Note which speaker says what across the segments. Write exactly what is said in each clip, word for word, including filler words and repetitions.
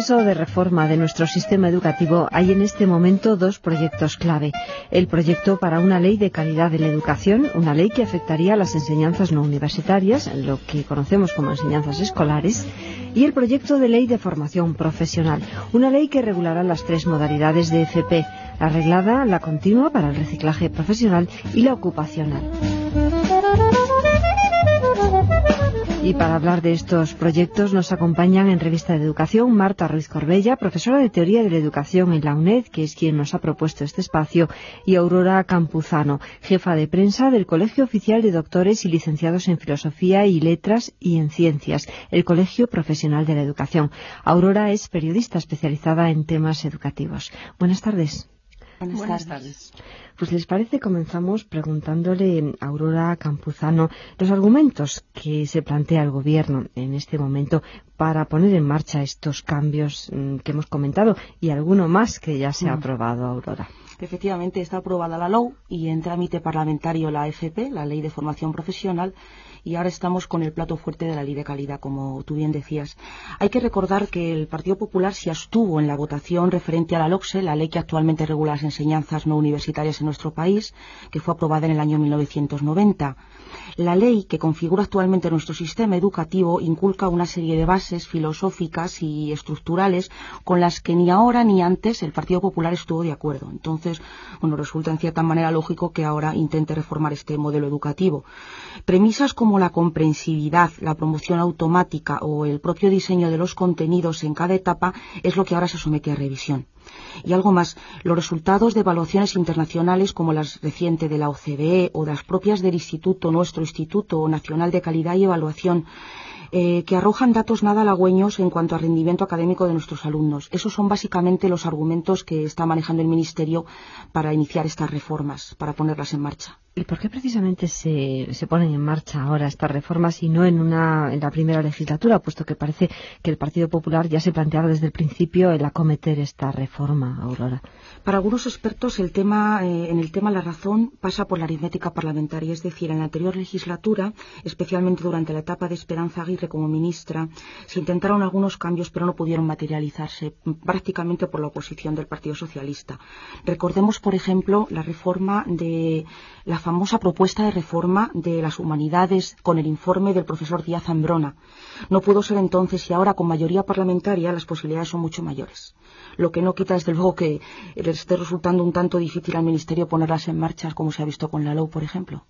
Speaker 1: proceso de reforma de nuestro sistema educativo hay en este momento dos proyectos clave. El proyecto para una ley de calidad de la educación, una ley que afectaría a las enseñanzas no universitarias, lo que conocemos como enseñanzas escolares, y el proyecto de ley de formación profesional, una ley que regulará las tres modalidades de F P, la reglada, la continua para el reciclaje profesional y la ocupacional. Y para hablar de estos proyectos nos acompañan en Revista de Educación Marta Ruiz Corbella, profesora de Teoría de la Educación en la UNED, que es quien nos ha propuesto este espacio, y Aurora Campuzano, jefa de prensa del Colegio Oficial de Doctores y Licenciados en Filosofía y Letras y en Ciencias, el Colegio Profesional de la Educación. Aurora es periodista especializada en temas educativos. Buenas tardes.
Speaker 2: Buenas, Buenas tardes.
Speaker 1: Pues les parece, comenzamos preguntándole a Aurora Campuzano los argumentos que se plantea el Gobierno en este momento para poner en marcha estos cambios mmm, que hemos comentado y alguno más que ya se ha aprobado, Aurora.
Speaker 2: Efectivamente, está aprobada la L O U y en trámite parlamentario la F P, la Ley de Formación Profesional, y ahora estamos con el plato fuerte de la Ley de Calidad, como tú bien decías. Hay que recordar que el Partido Popular se abstuvo en la votación referente a la LOCSE, la ley que actualmente regula las enseñanzas no universitarias en nuestro país, que fue aprobada en el año mil novecientos noventa. La ley que configura actualmente nuestro sistema educativo inculca una serie de bases filosóficas y estructurales con las que ni ahora ni antes el Partido Popular estuvo de acuerdo. Entonces, bueno, resulta en cierta manera lógico que ahora intente reformar este modelo educativo. Premisas como la comprensividad, la promoción automática o el propio diseño de los contenidos en cada etapa es lo que ahora se somete a revisión. Y algo más, los resultados de evaluaciones internacionales como las recientes de la O C D E o las propias del Instituto, nuestro Instituto Nacional de Calidad y Evaluación, Eh, que arrojan datos nada halagüeños en cuanto al rendimiento académico de nuestros alumnos. Esos son básicamente los argumentos que está manejando el Ministerio para iniciar estas reformas, para ponerlas en marcha.
Speaker 1: ¿Y por qué precisamente se, se ponen en marcha ahora estas reformas y no en, una, en la primera legislatura, puesto que parece que el Partido Popular ya se planteaba desde el principio el acometer esta reforma, Aurora?
Speaker 2: Para algunos expertos el tema, eh, en el tema la razón pasa por la aritmética parlamentaria, es decir, en la anterior legislatura, especialmente durante la etapa de Esperanza Aguirre como ministra, se intentaron algunos cambios pero no pudieron materializarse, prácticamente por la oposición del Partido Socialista. Recordemos, por ejemplo, la reforma de la famosa propuesta de reforma de las humanidades con el informe del profesor Díaz Ambrona. No pudo ser entonces y ahora con mayoría parlamentaria las posibilidades son mucho mayores. Lo que no quita desde luego que le esté resultando un tanto difícil al Ministerio ponerlas en marcha como se ha visto con la L O U, por ejemplo.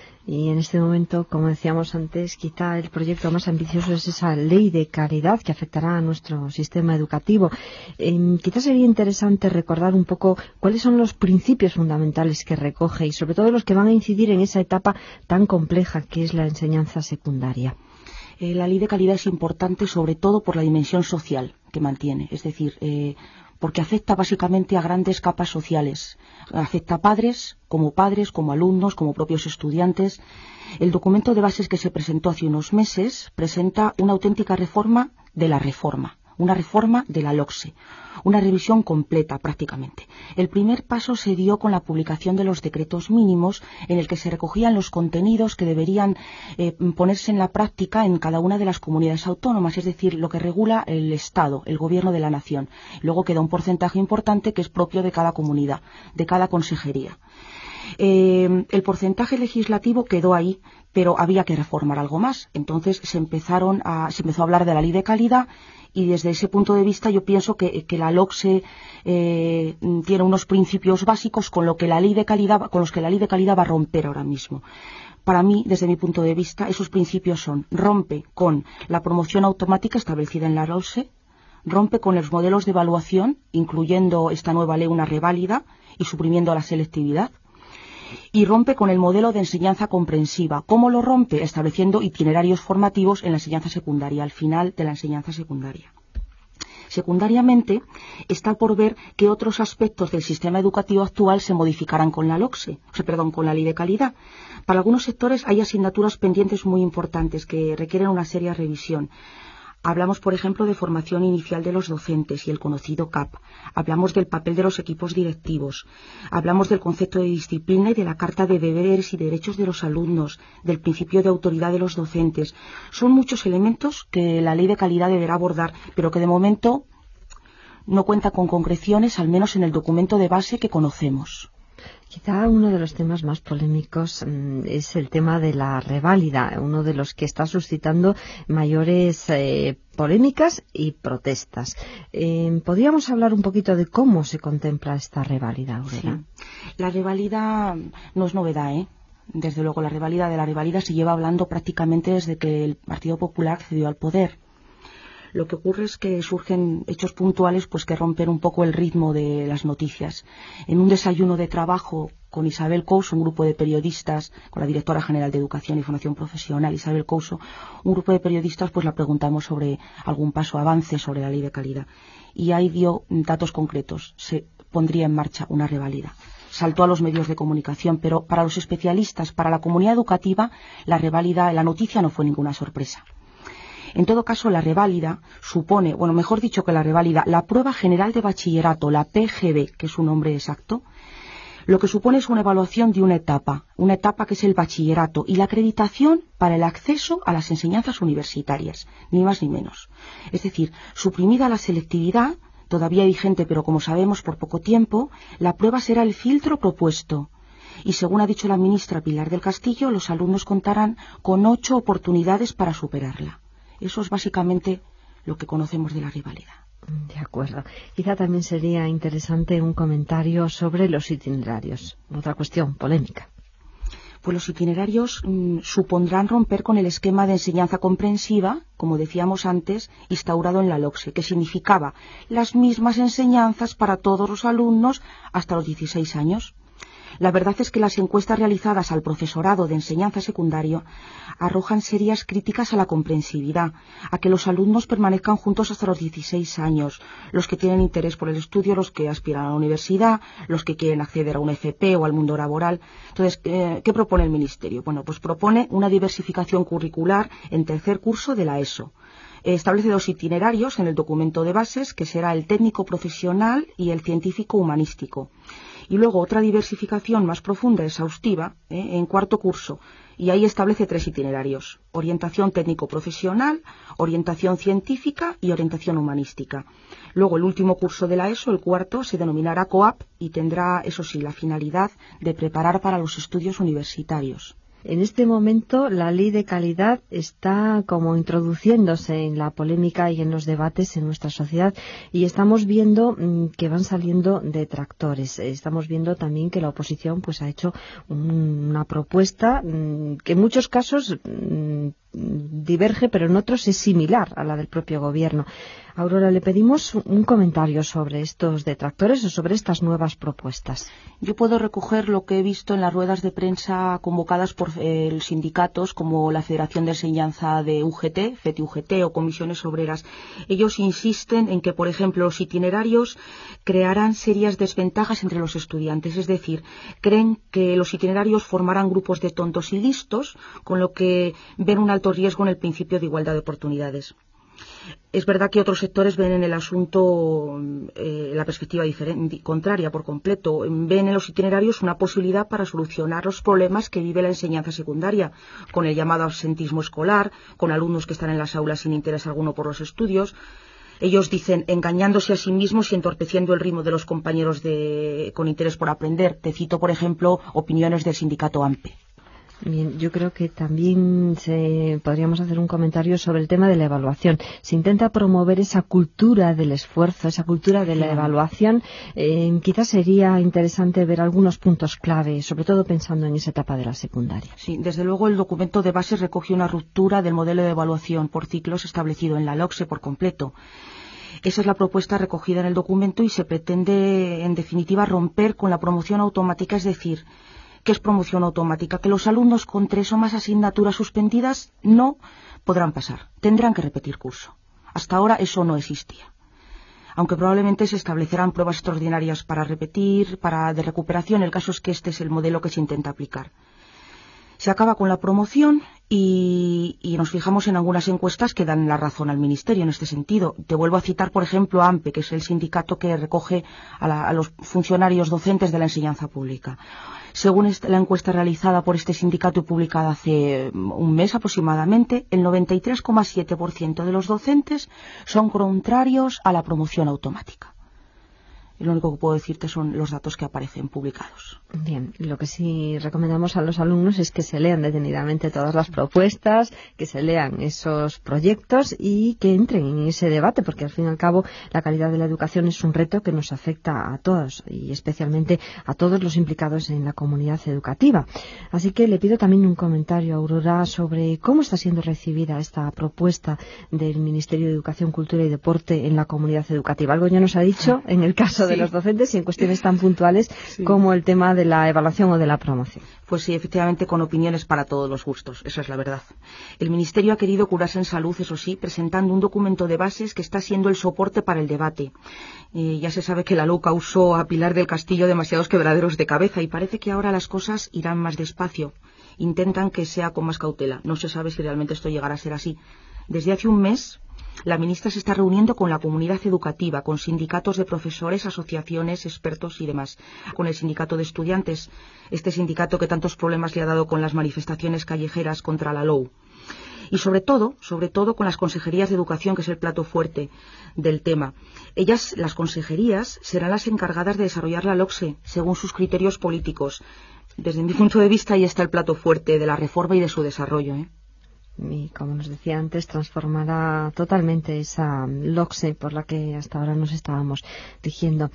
Speaker 1: Y en este momento, como decíamos antes, quizá el proyecto más ambicioso es esa ley de calidad que afectará a nuestro sistema educativo. Eh, quizás sería interesante recordar un poco cuáles son los principios fundamentales que recoge y sobre todo los que van a incidir en esa etapa tan compleja que es la enseñanza secundaria.
Speaker 2: Eh, la ley de calidad es importante sobre todo por la dimensión social que mantiene, es decir, eh, porque afecta básicamente a grandes capas sociales. Afecta a padres, como padres, como alumnos, como propios estudiantes. El documento de bases que se presentó hace unos meses presenta una auténtica reforma de la reforma, una reforma de la LOCSE, una revisión completa prácticamente. El primer paso se dio con la publicación de los decretos mínimos en el que se recogían los contenidos que deberían eh, ponerse en la práctica en cada una de las comunidades autónomas, es decir, lo que regula el Estado, el Gobierno de la Nación. Luego queda un porcentaje importante que es propio de cada comunidad, de cada consejería. Eh, el porcentaje legislativo quedó ahí, pero había que reformar algo más. Entonces se empezaron a, se empezó a hablar de la ley de calidad. Y desde ese punto de vista yo pienso que, que la LOCSE eh, tiene unos principios básicos con, lo que la ley de calidad, con los que la ley de calidad va a romper ahora mismo. Para mí, desde mi punto de vista, esos principios son: rompe con la promoción automática establecida en la LOCSE, rompe con los modelos de evaluación, incluyendo esta nueva ley una reválida y suprimiendo la selectividad, y rompe con el modelo de enseñanza comprensiva. ¿Cómo lo rompe? Estableciendo itinerarios formativos en la enseñanza secundaria, al final de la enseñanza secundaria. Secundariamente, está por ver qué otros aspectos del sistema educativo actual se modificarán con la LOCSE, o sea, perdón, con la ley de calidad. Para algunos sectores hay asignaturas pendientes muy importantes que requieren una seria revisión. Hablamos, por ejemplo, de formación inicial de los docentes y el conocido C A P. Hablamos del papel de los equipos directivos. Hablamos del concepto de disciplina y de la Carta de Deberes y Derechos de los alumnos, del principio de autoridad de los docentes. Son muchos elementos que la ley de calidad deberá abordar, pero que de momento no cuenta con concreciones, al menos en el documento de base que conocemos.
Speaker 1: Quizá uno de los temas más polémicos mmm, es el tema de la reválida, uno de los que está suscitando mayores eh, polémicas y protestas. Eh, ¿Podríamos hablar un poquito de cómo se contempla esta reválida, Aurora?
Speaker 2: Sí. La reválida no es novedad, ¿eh? Desde luego, la reválida de la reválida se lleva hablando prácticamente desde que el Partido Popular accedió al poder. Lo que ocurre es que surgen hechos puntuales pues que rompen un poco el ritmo de las noticias. En un desayuno de trabajo con Isabel Couso, un grupo de periodistas, con la directora general de Educación y Formación Profesional, Isabel Couso, un grupo de periodistas pues la preguntamos sobre algún paso avance sobre la ley de calidad. Y ahí dio datos concretos. Se pondría en marcha una reválida. Saltó a los medios de comunicación, pero para los especialistas, para la comunidad educativa, la reválida, la noticia no fue ninguna sorpresa. En todo caso, la reválida supone, bueno, mejor dicho que la reválida, la prueba general de bachillerato, la P G B, que es su nombre exacto, lo que supone es una evaluación de una etapa, una etapa que es el bachillerato y la acreditación para el acceso a las enseñanzas universitarias, ni más ni menos. Es decir, suprimida la selectividad, todavía vigente, pero como sabemos por poco tiempo, la prueba será el filtro propuesto. Y según ha dicho la ministra Pilar del Castillo, los alumnos contarán con ocho oportunidades para superarla. Eso es básicamente lo que conocemos de la reválida.
Speaker 1: De acuerdo. Quizá también sería interesante un comentario sobre los itinerarios. Otra cuestión polémica.
Speaker 2: Pues los itinerarios mmm, supondrán romper con el esquema de enseñanza comprensiva, como decíamos antes, instaurado en la LOCSE, que significaba las mismas enseñanzas para todos los alumnos hasta los dieciséis años. La verdad es que las encuestas realizadas al profesorado de enseñanza secundaria arrojan serias críticas a la comprensividad, a que los alumnos permanezcan juntos hasta los dieciséis años, los que tienen interés por el estudio, los que aspiran a la universidad, los que quieren acceder a una F P o al mundo laboral. Entonces, eh, ¿qué propone el Ministerio? Bueno, pues propone una diversificación curricular en tercer curso de la ESO. Establece dos itinerarios en el documento de bases, que será el técnico profesional y el científico humanístico. Y luego otra diversificación más profunda, exhaustiva, ¿eh? en cuarto curso. Y ahí establece tres itinerarios: orientación técnico-profesional, orientación científica y orientación humanística. Luego el último curso de la ESO, el cuarto, se denominará COAP y tendrá, eso sí, la finalidad de preparar para los estudios universitarios.
Speaker 1: En este momento la ley de calidad está como introduciéndose en la polémica y en los debates en nuestra sociedad y estamos viendo mmm, que van saliendo detractores. Estamos viendo también que la oposición pues ha hecho un, una propuesta mmm, que en muchos casos mmm, diverge, pero en otros es similar a la del propio gobierno. Aurora, le pedimos un comentario sobre estos detractores o sobre estas nuevas propuestas.
Speaker 2: Yo puedo recoger lo que he visto en las ruedas de prensa convocadas por eh, sindicatos como la Federación de Enseñanza de U G T, F E T I U G T o Comisiones Obreras. Ellos insisten en que, por ejemplo, los itinerarios crearán serias desventajas entre los estudiantes. Es decir, creen que los itinerarios formarán grupos de tontos y listos, con lo que ven un alto riesgo en el principio de igualdad de oportunidades. Es verdad que otros sectores ven en el asunto eh, la perspectiva diferente, contraria por completo. Ven en los itinerarios una posibilidad para solucionar los problemas que vive la enseñanza secundaria, con el llamado absentismo escolar, con alumnos que están en las aulas sin interés alguno por los estudios. Ellos dicen, engañándose a sí mismos y entorpeciendo el ritmo de los compañeros de, con interés por aprender. Te cito, por ejemplo, opiniones del sindicato AMPE.
Speaker 1: Bien, yo creo que también se, podríamos hacer un comentario sobre el tema de la evaluación. Se intenta promover esa cultura del esfuerzo, esa cultura de la evaluación. Eh, quizás sería interesante ver algunos puntos clave, sobre todo pensando en esa etapa de la secundaria.
Speaker 2: Sí, desde luego el documento de base recoge una ruptura del modelo de evaluación por ciclos establecido en la LOCSE por completo. Esa es la propuesta recogida en el documento y se pretende, en definitiva, romper con la promoción automática, es decir, ¿qué es promoción automática? Que los alumnos con tres o más asignaturas suspendidas no podrán pasar, tendrán que repetir curso. Hasta ahora eso no existía. Aunque probablemente se establecerán pruebas extraordinarias para repetir, para de recuperación, el caso es que este es el modelo que se intenta aplicar. Se acaba con la promoción y, y nos fijamos en algunas encuestas que dan la razón al Ministerio en este sentido. Te vuelvo a citar, por ejemplo, a AMPE, que es el sindicato que recoge a, la, a los funcionarios docentes de la enseñanza pública. Según la encuesta realizada por este sindicato y publicada hace un mes aproximadamente, el noventa y tres coma siete por ciento de los docentes son contrarios a la promoción automática. Lo único que puedo decirte son los datos que aparecen publicados.
Speaker 1: Bien, lo que sí recomendamos a los alumnos es que se lean detenidamente todas las propuestas, que se lean esos proyectos y que entren en ese debate, porque al fin y al cabo la calidad de la educación es un reto que nos afecta a todos y especialmente a todos los implicados en la comunidad educativa. Así que le pido también un comentario a Aurora sobre cómo está siendo recibida esta propuesta del Ministerio de Educación, Cultura y Deporte en la comunidad educativa. Algo ya nos ha dicho en el caso de
Speaker 2: Sí.
Speaker 1: los docentes y en cuestiones tan puntuales sí. como el tema de la evaluación o de la promoción.
Speaker 2: Pues sí, efectivamente, con opiniones para todos los gustos, esa es la verdad. El Ministerio ha querido curarse en salud, eso sí, presentando un documento de bases que está siendo el soporte para el debate. Eh, ya se sabe que la L O U causó a Pilar del Castillo demasiados quebraderos de cabeza y parece que ahora las cosas irán más despacio. Intentan que sea con más cautela. No se sabe si realmente esto llegará a ser así. Desde hace un mes, la ministra se está reuniendo con la comunidad educativa, con sindicatos de profesores, asociaciones, expertos y demás, con el sindicato de estudiantes, este sindicato que tantos problemas le ha dado con las manifestaciones callejeras contra la L O U. Y sobre todo, sobre todo con las consejerías de educación, que es el plato fuerte del tema. Ellas, las consejerías, serán las encargadas de desarrollar la LOCSE según sus criterios políticos. Desde mi punto de vista, ahí está el plato fuerte de la reforma y de su desarrollo, ¿eh?
Speaker 1: Y como nos decía antes, transformará totalmente esa LOCSE por la que hasta ahora nos estábamos rigiendo.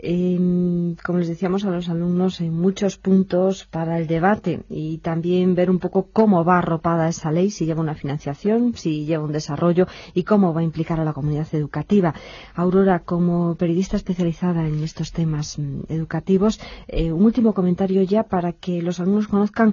Speaker 1: Eh, como les decíamos a los alumnos, hay muchos puntos para el debate y también ver un poco cómo va arropada esa ley, si lleva una financiación, si lleva un desarrollo y cómo va a implicar a la comunidad educativa. Aurora, como periodista especializada en estos temas mm, educativos, eh, un último comentario ya para que los alumnos conozcan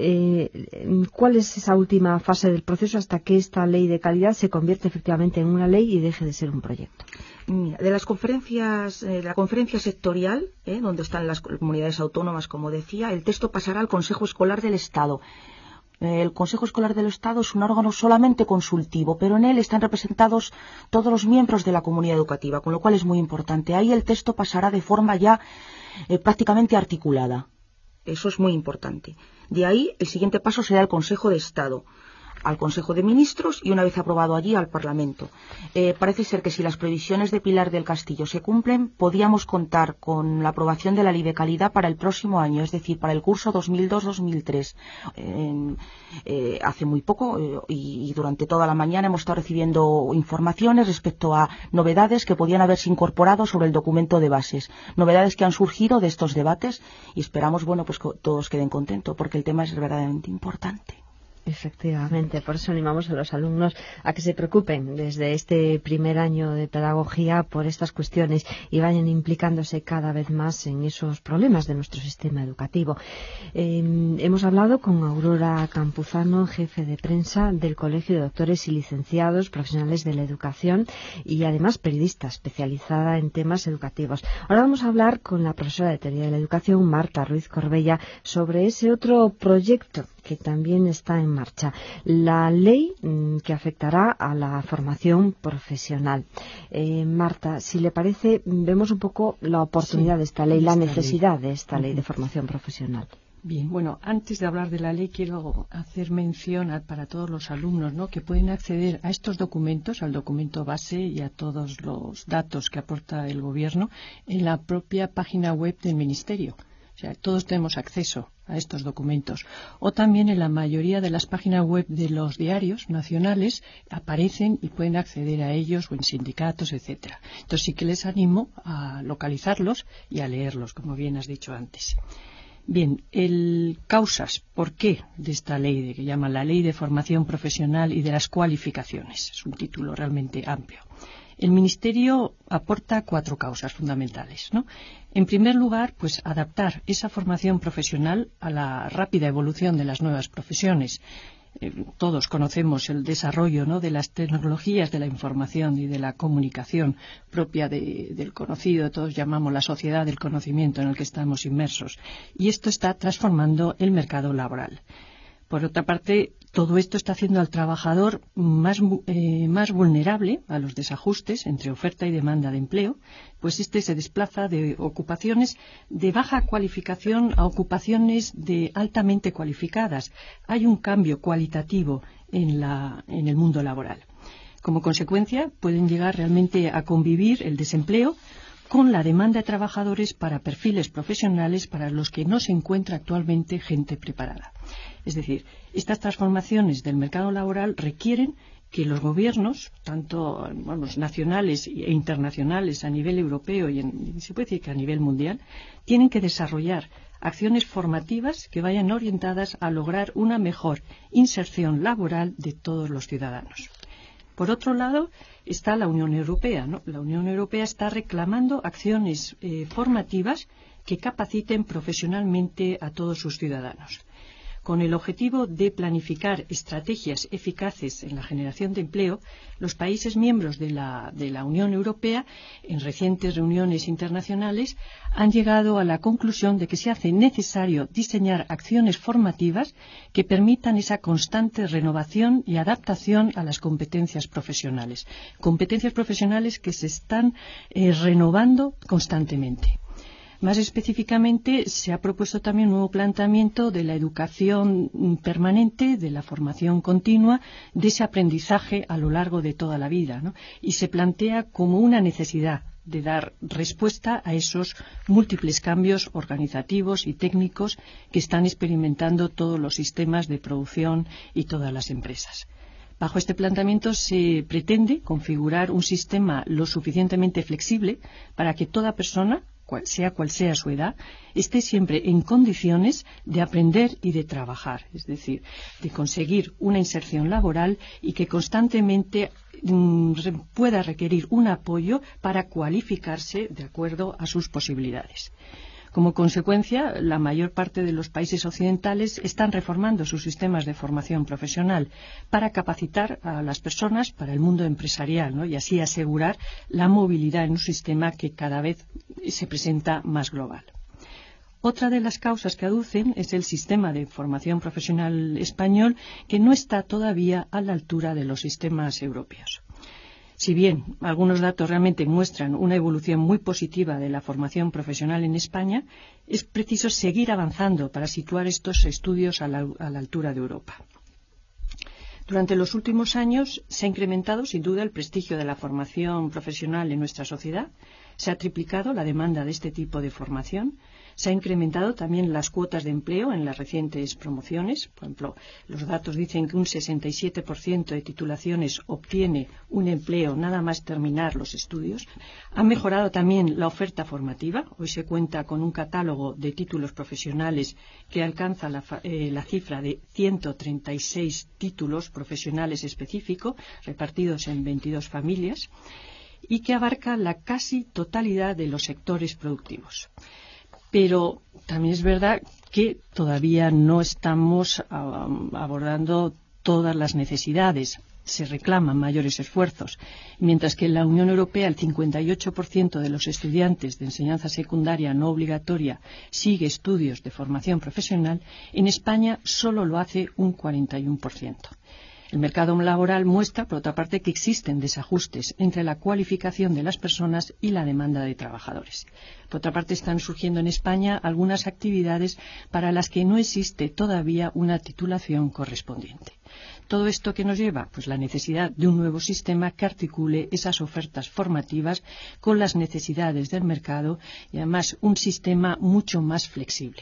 Speaker 1: eh, cuál es esa última fase del proceso hasta que esta ley de calidad se convierte efectivamente en una ley y deje de ser un proyecto.
Speaker 2: Mira, de las conferencias, eh, de la conferencia sectorial, eh, donde están las comunidades autónomas, como decía, el texto pasará al Consejo Escolar del Estado. Eh, el Consejo Escolar del Estado es un órgano solamente consultivo, pero en él están representados todos los miembros de la comunidad educativa, con lo cual es muy importante. Ahí el texto pasará de forma ya eh, prácticamente articulada. Eso es muy importante. De ahí el siguiente paso será el Consejo de Estado, al Consejo de Ministros y una vez aprobado allí al Parlamento. Eh, parece ser que si las previsiones de Pilar del Castillo se cumplen, podíamos contar con la aprobación de la Ley de Calidad para el próximo año, es decir, para el curso dos mil dos dos mil tres. Eh, eh, hace muy poco eh, y, y durante toda la mañana hemos estado recibiendo informaciones respecto a novedades que podían haberse incorporado sobre el documento de bases, novedades que han surgido de estos debates y esperamos, bueno, pues que todos queden contentos porque el tema es verdaderamente importante.
Speaker 1: Efectivamente, por eso animamos a los alumnos a que se preocupen desde este primer año de pedagogía por estas cuestiones y vayan implicándose cada vez más en esos problemas de nuestro sistema educativo. Eh, hemos hablado con Aurora Campuzano, jefe de prensa del Colegio de Doctores y Licenciados Profesionales de la Educación y además periodista especializada en temas educativos. Ahora vamos a hablar con la profesora de Teoría de la Educación, Marta Ruiz Corbella, sobre ese otro proyecto que también está en marcha, la ley mmm, que afectará a la formación profesional. Eh, Marta, si le parece, vemos un poco la oportunidad sí, de esta ley, de la esta necesidad ley. de esta ley de formación profesional.
Speaker 3: Bien, bueno, antes de hablar de la ley quiero hacer mención a, para todos los alumnos, ¿no?, que pueden acceder a estos documentos, al documento base y a todos los datos que aporta el Gobierno en la propia página web del Ministerio. O sea, todos tenemos acceso a estos documentos. O también en la mayoría de las páginas web de los diarios nacionales aparecen y pueden acceder a ellos o en sindicatos, etcétera. Entonces sí que les animo a localizarlos y a leerlos, como bien has dicho antes. Bien, el causas, ¿por qué de esta ley de, que llaman la Ley de Formación Profesional y de las Cualificaciones? Es un título realmente amplio. El Ministerio aporta cuatro causas fundamentales, ¿no? En primer lugar, pues adaptar esa formación profesional a la rápida evolución de las nuevas profesiones. Eh, todos conocemos el desarrollo, ¿no?, de las tecnologías de la información y de la comunicación propia de, del conocido, todos llamamos la sociedad del conocimiento en el que estamos inmersos. Y esto está transformando el mercado laboral. Por otra parte, todo esto está haciendo al trabajador más, eh, más vulnerable a los desajustes entre oferta y demanda de empleo, pues este se desplaza de ocupaciones de baja cualificación a ocupaciones de altamente cualificadas. Hay un cambio cualitativo en, la, en el mundo laboral. Como consecuencia, pueden llegar realmente a convivir el desempleo con la demanda de trabajadores para perfiles profesionales para los que no se encuentra actualmente gente preparada. Es decir, estas transformaciones del mercado laboral requieren que los gobiernos, tanto vamos, nacionales e internacionales a nivel europeo y, en, y se puede decir que a nivel mundial, tienen que desarrollar acciones formativas que vayan orientadas a lograr una mejor inserción laboral de todos los ciudadanos. Por otro lado, está la Unión Europea, ¿no? La Unión Europea está reclamando acciones eh, formativas que capaciten profesionalmente a todos sus ciudadanos, con el objetivo de planificar estrategias eficaces en la generación de empleo. Los países miembros de la, de la Unión Europea, en recientes reuniones internacionales, han llegado a la conclusión de que se hace necesario diseñar acciones formativas que permitan esa constante renovación y adaptación a las competencias profesionales. Competencias profesionales que se están eh, renovando constantemente. Más específicamente, se ha propuesto también un nuevo planteamiento de la educación permanente, de la formación continua, de ese aprendizaje a lo largo de toda la vida, ¿no? Y se plantea como una necesidad de dar respuesta a esos múltiples cambios organizativos y técnicos que están experimentando todos los sistemas de producción y todas las empresas. Bajo este planteamiento se pretende configurar un sistema lo suficientemente flexible para que toda persona, cual sea cual sea su edad, esté siempre en condiciones de aprender y de trabajar, es decir, de conseguir una inserción laboral y que constantemente mm, pueda requerir un apoyo para cualificarse de acuerdo a sus posibilidades. Como consecuencia, la mayor parte de los países occidentales están reformando sus sistemas de formación profesional para capacitar a las personas para el mundo empresarial, ¿no? Y así asegurar la movilidad en un sistema que cada vez se presenta más global. Otra de las causas que aducen es el sistema de formación profesional español, que no está todavía a la altura de los sistemas europeos. Si bien algunos datos realmente muestran una evolución muy positiva de la formación profesional en España, es preciso seguir avanzando para situar estos estudios a la, a la altura de Europa. Durante los últimos años se ha incrementado sin duda el prestigio de la formación profesional en nuestra sociedad, se ha triplicado la demanda de este tipo de formación, se han incrementado también las cuotas de empleo en las recientes promociones. Por ejemplo, los datos dicen que un sesenta y siete por ciento de titulaciones obtiene un empleo nada más terminar los estudios. Ha mejorado también la oferta formativa. Hoy se cuenta con un catálogo de títulos profesionales que alcanza la, eh, la cifra de ciento treinta y seis títulos profesionales específicos repartidos en veintidós familias y que abarca la casi totalidad de los sectores productivos. Pero también es verdad que todavía no estamos um, abordando todas las necesidades. Se reclaman mayores esfuerzos. Mientras que en la Unión Europea el cincuenta y ocho por ciento de los estudiantes de enseñanza secundaria no obligatoria sigue estudios de formación profesional, en España solo lo hace un cuarenta y uno por ciento. El mercado laboral muestra, por otra parte, que existen desajustes entre la cualificación de las personas y la demanda de trabajadores. Por otra parte, están surgiendo en España algunas actividades para las que no existe todavía una titulación correspondiente. ¿Todo esto qué nos lleva? Pues la necesidad de un nuevo sistema que articule esas ofertas formativas con las necesidades del mercado y, además, un sistema mucho más flexible.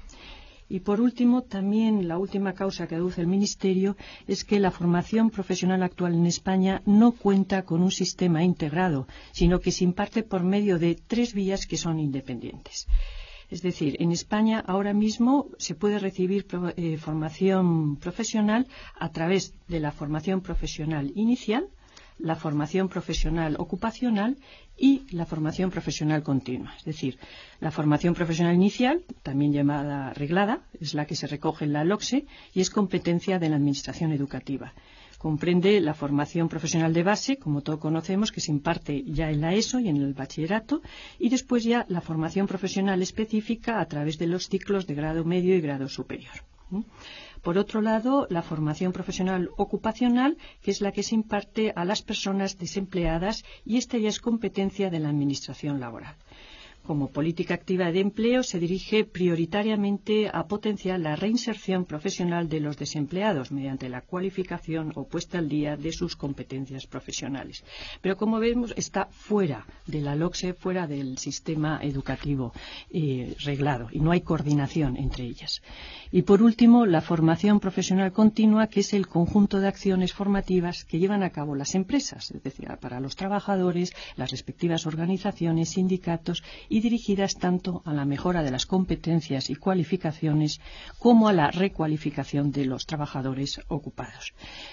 Speaker 3: Y, por último, también la última causa que aduce el Ministerio es que la formación profesional actual en España no cuenta con un sistema integrado, sino que se imparte por medio de tres vías que son independientes. Es decir, en España ahora mismo se puede recibir eh, formación profesional a través de la formación profesional inicial, la formación profesional ocupacional y la formación profesional continua. Es decir, la formación profesional inicial, también llamada reglada, es la que se recoge en la LOCSE y es competencia de la Administración Educativa. Comprende la formación profesional de base, como todos conocemos, que se imparte ya en la ESO y en el bachillerato, y después ya la formación profesional específica a través de los ciclos de grado medio y grado superior. Por otro lado, la formación profesional ocupacional, que es la que se imparte a las personas desempleadas, y esta ya es competencia de la Administración laboral. como política activa de empleo, se dirige prioritariamente a potenciar la reinserción profesional de los desempleados mediante la cualificación o puesta al día de sus competencias profesionales. Pero, como vemos, está fuera de la LOCSE, fuera del sistema educativo eh, reglado, y no hay coordinación entre ellas. Y, por último, la formación profesional continua, que es el conjunto de acciones formativas que llevan a cabo las empresas, es decir, para los trabajadores, las respectivas organizaciones, sindicatos, y dirigidas tanto a la mejora de las competencias y cualificaciones como a la recualificación de los trabajadores ocupados.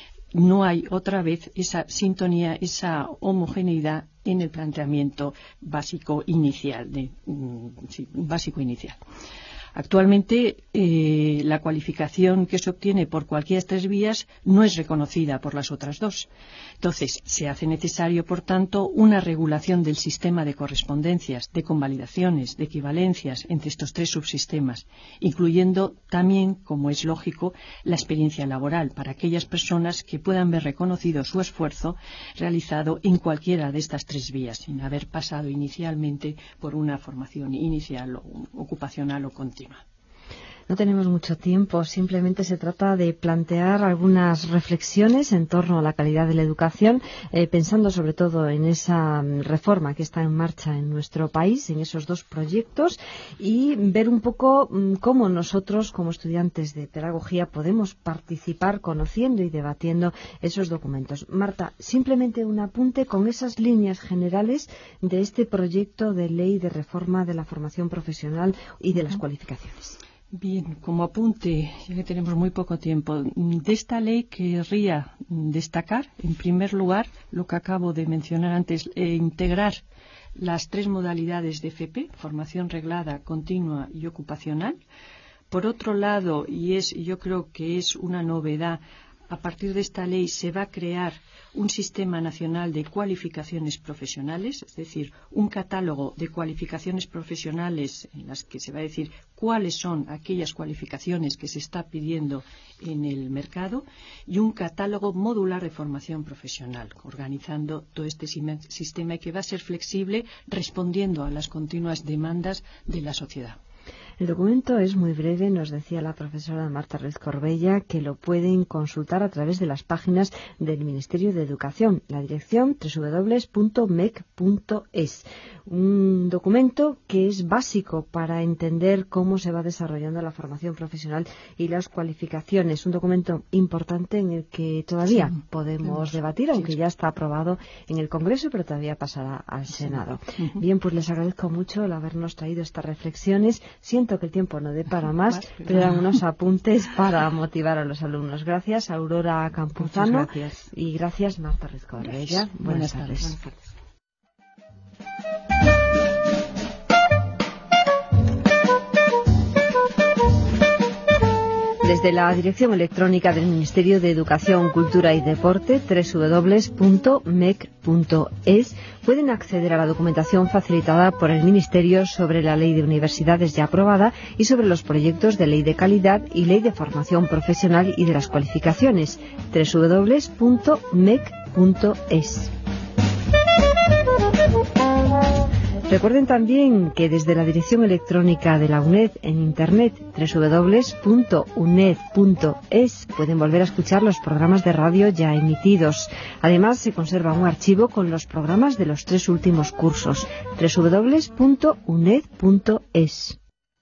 Speaker 3: No hay otra vez esa sintonía, esa homogeneidad en el planteamiento básico inicial. De, sí, básico inicial. Actualmente, eh, la cualificación que se obtiene por cualquiera de estas vías no es reconocida por las otras dos. Entonces, se hace necesario, por tanto, una regulación del sistema de correspondencias, de convalidaciones, de equivalencias entre estos tres subsistemas, incluyendo también, como es lógico, la experiencia laboral para aquellas personas que puedan ver reconocido su esfuerzo realizado en cualquiera de estas tres vías, sin haber pasado inicialmente por una formación inicial o ocupacional o continua.
Speaker 1: No tenemos mucho tiempo, simplemente se trata de plantear algunas reflexiones en torno a la calidad de la educación, eh, pensando sobre todo en esa reforma que está en marcha en nuestro país, en esos dos proyectos, y ver un poco mmm, cómo nosotros, como estudiantes de pedagogía, podemos participar conociendo y debatiendo esos documentos. Marta, simplemente un apunte con esas líneas generales de este proyecto de ley de reforma de la formación profesional y de las cualificaciones.
Speaker 3: Bien, como apunte, ya que tenemos muy poco tiempo, de esta ley querría destacar, en primer lugar, lo que acabo de mencionar antes, eh, integrar las tres modalidades de F P, formación reglada, continua y ocupacional. Por otro lado, y es, yo creo que es una novedad, a partir de esta ley se va a crear un sistema nacional de cualificaciones profesionales, es decir, un catálogo de cualificaciones profesionales en las que se va a decir cuáles son aquellas cualificaciones que se está pidiendo en el mercado, y un catálogo modular de formación profesional, organizando todo este sistema que va a ser flexible, respondiendo a las continuas demandas de la sociedad.
Speaker 1: El documento es muy breve, nos decía la profesora Marta Ruiz Corbella, que lo pueden consultar a través de las páginas del Ministerio de Educación, la dirección doble u doble u doble u punto m e c punto es. Un documento que es básico para entender cómo se va desarrollando la formación profesional y las cualificaciones. Un documento importante en el que todavía sí, podemos sí, debatir, sí, aunque sí. ya está aprobado en el Congreso, pero todavía pasará al Senado. Sí. Uh-huh. Bien, pues les agradezco mucho el habernos traído estas reflexiones. Siento que el tiempo no dé para más, pero eran unos apuntes para motivar a los alumnos. Gracias, Aurora Campuzano.
Speaker 3: Gracias.
Speaker 1: Y gracias, Marta Ruiz Corbella.
Speaker 3: Buenas, Buenas tardes. tardes. Buenas tardes.
Speaker 1: Desde la dirección electrónica del Ministerio de Educación, Cultura y Deporte, doble u doble u doble u punto m e c punto es, pueden acceder a la documentación facilitada por el Ministerio sobre la Ley de Universidades ya aprobada y sobre los proyectos de Ley de Calidad y Ley de Formación Profesional y de las Cualificaciones, doble u doble u doble u punto m e c punto es. Recuerden también que desde la dirección electrónica de la UNED en Internet, doble u doble u doble u punto u n e d punto es, pueden volver a escuchar los programas de radio ya emitidos. Además, se conserva un archivo con los programas de los tres últimos cursos, doble u doble u doble u punto u n e d punto es.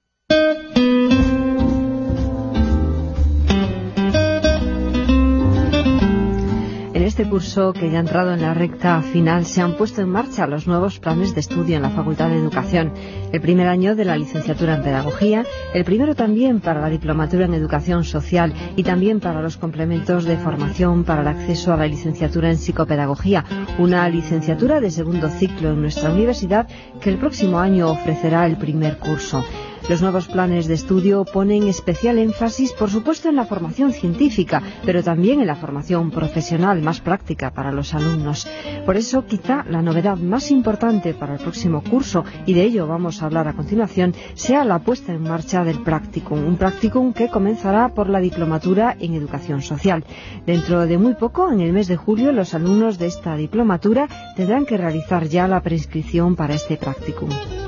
Speaker 1: En este curso, que ya ha entrado en la recta final, se han puesto en marcha los nuevos planes de estudio en la Facultad de Educación. El primer año de la licenciatura en Pedagogía, el primero también para la diplomatura en Educación Social y también para los complementos de formación para el acceso a la licenciatura en Psicopedagogía, una licenciatura de segundo ciclo en nuestra universidad que el próximo año ofrecerá el primer curso. Los nuevos planes de estudio ponen especial énfasis, por supuesto, en la formación científica, pero también en la formación profesional más práctica para los alumnos. Por eso, quizá la novedad más importante para el próximo curso, y de ello vamos a hablar a continuación, sea la puesta en marcha del Practicum, un Practicum que comenzará por la diplomatura en Educación Social. Dentro de muy poco, en el mes de julio, los alumnos de esta diplomatura tendrán que realizar ya la preinscripción para este Practicum.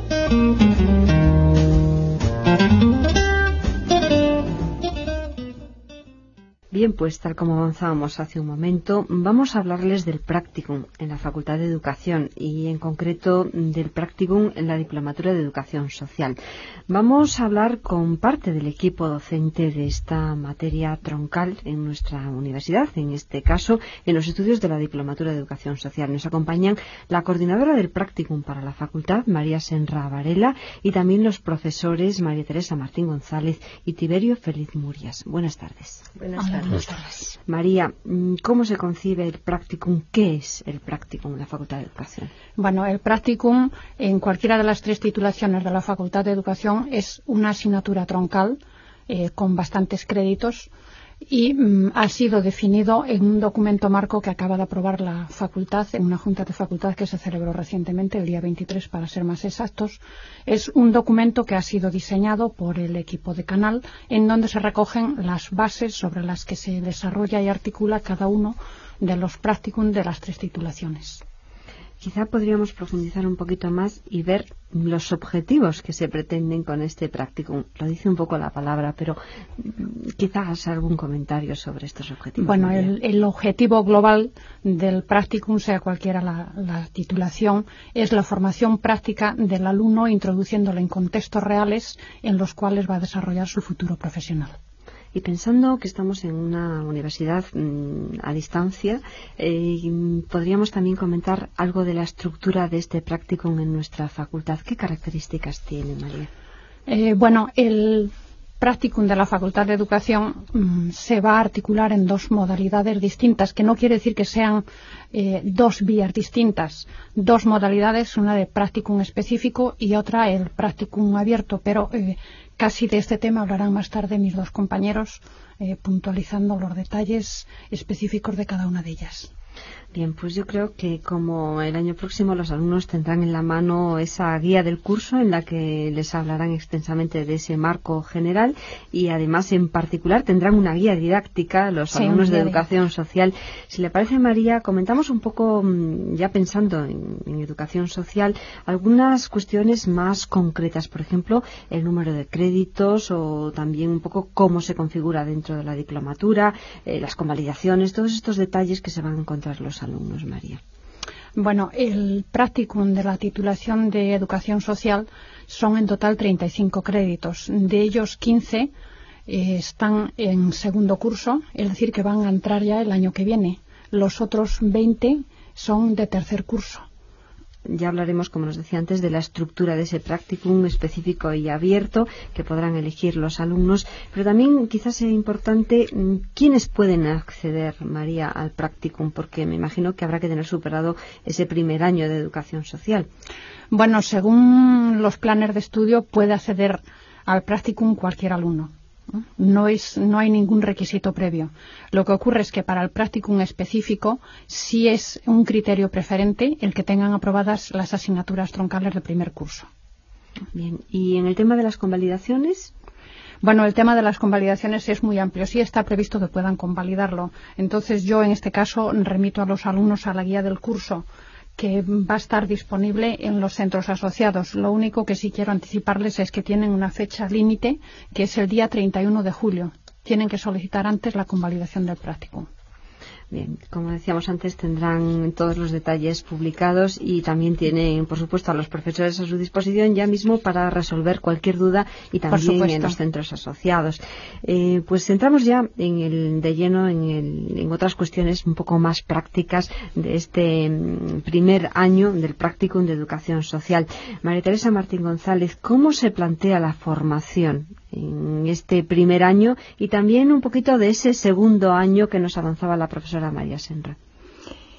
Speaker 1: Bien, pues tal como avanzábamos hace un momento, vamos a hablarles del Practicum en la Facultad de Educación y en concreto del Practicum en la Diplomatura de Educación Social. Vamos a hablar con parte del equipo docente de esta materia troncal en nuestra universidad, en este caso en los estudios de la Diplomatura de Educación Social. Nos acompañan la coordinadora del Practicum para la facultad, María Senra Varela, y también los profesores María Teresa Martín González y Tiberio Feliz Murias. Buenas tardes.
Speaker 4: Buenas tardes.
Speaker 2: Buenas tardes.
Speaker 1: María, ¿cómo se concibe el Practicum? ¿Qué es el Practicum en la Facultad de Educación?
Speaker 4: Bueno, el Practicum en cualquiera de las tres titulaciones de la Facultad de Educación es una asignatura troncal eh, con bastantes créditos y mm, ha sido definido en un documento marco que acaba de aprobar la facultad en una junta de facultad que se celebró recientemente, el día veintitrés para ser más exactos. Es un documento que ha sido diseñado por el equipo de Canal, en donde se recogen las bases sobre las que se desarrolla y articula cada uno de los practicum de las tres titulaciones.
Speaker 1: Quizá podríamos profundizar un poquito más y ver los objetivos que se pretenden con este Practicum. Lo dice un poco la palabra, pero quizás algún comentario sobre estos objetivos.
Speaker 4: Bueno, el, el objetivo global del Practicum, sea cualquiera la, la titulación, es la formación práctica del alumno, introduciéndolo en contextos reales en los cuales va a desarrollar su futuro profesional.
Speaker 1: Y pensando que estamos en una universidad mmm, a distancia, eh, podríamos también comentar algo de la estructura de este Practicum en nuestra facultad. ¿Qué características tiene, María?
Speaker 4: Eh, bueno, el Practicum de la Facultad de Educación mmm, se va a articular en dos modalidades distintas, que no quiere decir que sean eh, dos vías distintas, dos modalidades, una de Practicum específico y otra el Practicum abierto, pero eh, casi de este tema hablarán más tarde mis dos compañeros, eh, puntualizando los detalles específicos de cada una de ellas.
Speaker 1: Bien, pues yo creo que como el año próximo los alumnos tendrán en la mano esa guía del curso en la que les hablarán extensamente de ese marco general y además en particular tendrán una guía didáctica los sí, alumnos de educación social. Si le parece, María, comentamos un poco, ya pensando en, en educación social, algunas cuestiones más concretas, por ejemplo, el número de créditos o también un poco cómo se configura dentro de la diplomatura, eh, las convalidaciones, todos estos detalles que se van a encontrar los alumnos, María.
Speaker 4: Bueno, el Practicum de la titulación de Educación Social son en total treinta y cinco créditos. De ellos, quince eh, están en segundo curso, es decir, que van a entrar ya el año que viene. Los otros veinte son de tercer curso.
Speaker 1: Ya hablaremos, como nos decía antes, de la estructura de ese Practicum específico y abierto que podrán elegir los alumnos, pero también quizás sea importante quiénes pueden acceder, María, al Practicum, porque me imagino que habrá que tener superado ese primer año de educación social.
Speaker 4: Bueno, según los planes de estudio puede acceder al Practicum cualquier alumno. No, es, no hay ningún requisito previo. Lo que ocurre es que para el Practicum específico sí es un criterio preferente el que tengan aprobadas las asignaturas troncales de primer curso.
Speaker 1: Bien, ¿y en el tema de las convalidaciones?
Speaker 4: Bueno, el tema de las convalidaciones es muy amplio. Sí está previsto que puedan convalidarlo. Entonces yo en este caso remito a los alumnos a la guía del curso, que va a estar disponible en los centros asociados. Lo único que sí quiero anticiparles es que tienen una fecha límite, que es el día treinta y uno de julio. Tienen que solicitar antes la convalidación del Practicum.
Speaker 1: Bien, como decíamos antes, tendrán todos los detalles publicados y también tienen, por supuesto, a los profesores a su disposición ya mismo para resolver cualquier duda y también en los centros asociados. Eh, pues entramos ya en el, de lleno en, el, en otras cuestiones un poco más prácticas de este primer año del Practicum de Educación Social. María Teresa Martín González, ¿cómo se plantea la formación en este primer año y también un poquito de ese segundo año que nos avanzaba la profesora María Senra?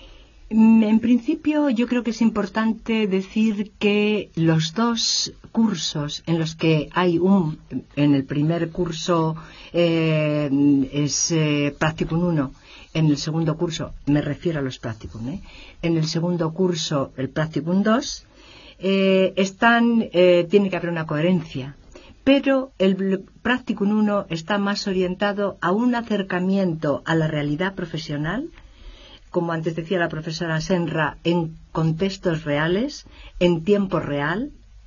Speaker 5: En principio, yo creo que es importante decir que los dos cursos en los que hay un, en el primer curso eh, es eh, Practicum uno, en el segundo curso, me refiero a los Practicum, ¿eh? en el segundo curso el Practicum dos, eh, están, eh, tiene que haber una coherencia, pero el Practicum uno está más orientado a un acercamiento a la realidad profesional, como antes decía la profesora Senra, en contextos reales, en tiempo real,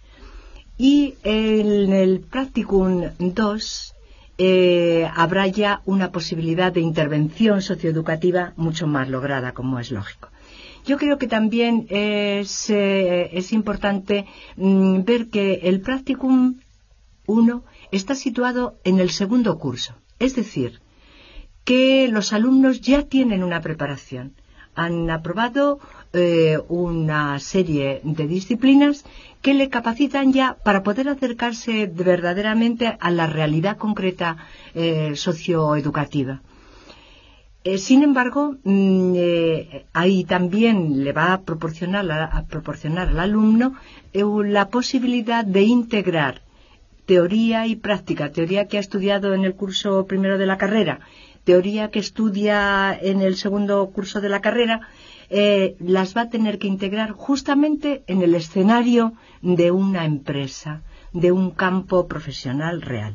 Speaker 5: y en el Practicum dos eh, habrá ya una posibilidad de intervención socioeducativa mucho más lograda, como es lógico. Yo creo que también es, eh, es importante mm, ver que el Practicum uno está situado en el segundo curso, es decir, que los alumnos ya tienen una preparación. Han aprobado eh, una serie de disciplinas que le capacitan ya para poder acercarse verdaderamente a la realidad concreta eh, socioeducativa. Eh, sin embargo, mm, eh, ahí también le va a proporcionar, a, a proporcionar al alumno eh, la posibilidad de integrar teoría y práctica, teoría que ha estudiado en el curso primero de la carrera, teoría que estudia en el segundo curso de la carrera, eh, las va a tener que integrar justamente en el escenario de una empresa, de un campo profesional real.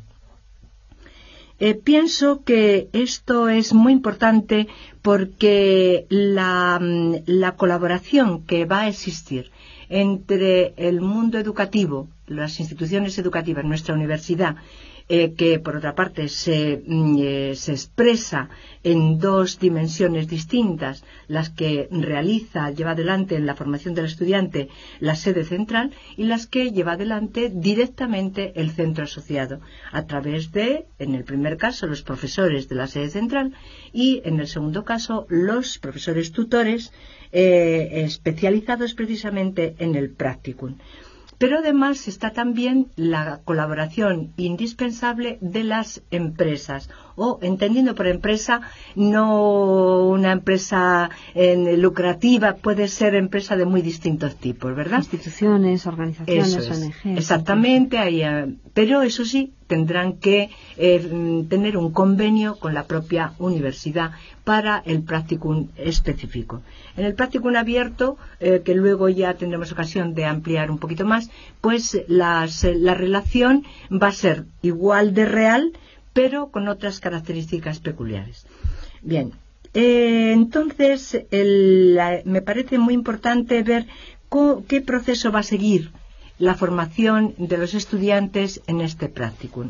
Speaker 5: Eh, pienso que esto es muy importante porque la, la colaboración que va a existir entre el mundo educativo, las instituciones educativas, nuestra universidad, eh, que por otra parte se, eh, se expresa en dos dimensiones distintas, las que realiza, lleva adelante en la formación del estudiante la sede central y las que lleva adelante directamente el centro asociado, a través de, en el primer caso, los profesores de la sede central y, en el segundo caso, los profesores tutores eh, especializados precisamente en el Practicum. Pero además está también la colaboración indispensable de las empresas, o entendiendo por empresa no una empresa eh, lucrativa, puede ser empresa de muy distintos tipos, ¿verdad?
Speaker 1: Instituciones, organizaciones,
Speaker 5: eso es,
Speaker 1: O N Ges.
Speaker 5: exactamente, ahí, eh, pero eso sí, tendrán que eh, tener un convenio con la propia universidad para el Practicum específico. En el Practicum abierto, eh, que luego ya tendremos ocasión de ampliar un poquito más, pues las, la relación va a ser igual de real, pero con otras características peculiares. Bien, eh, entonces el, la, me parece muy importante ver co, qué proceso va a seguir la formación de los estudiantes en este Practicum.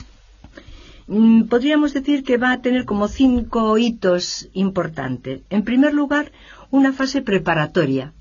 Speaker 5: Mm, podríamos decir que va a tener como cinco hitos importantes. En primer lugar, una fase preparatoria.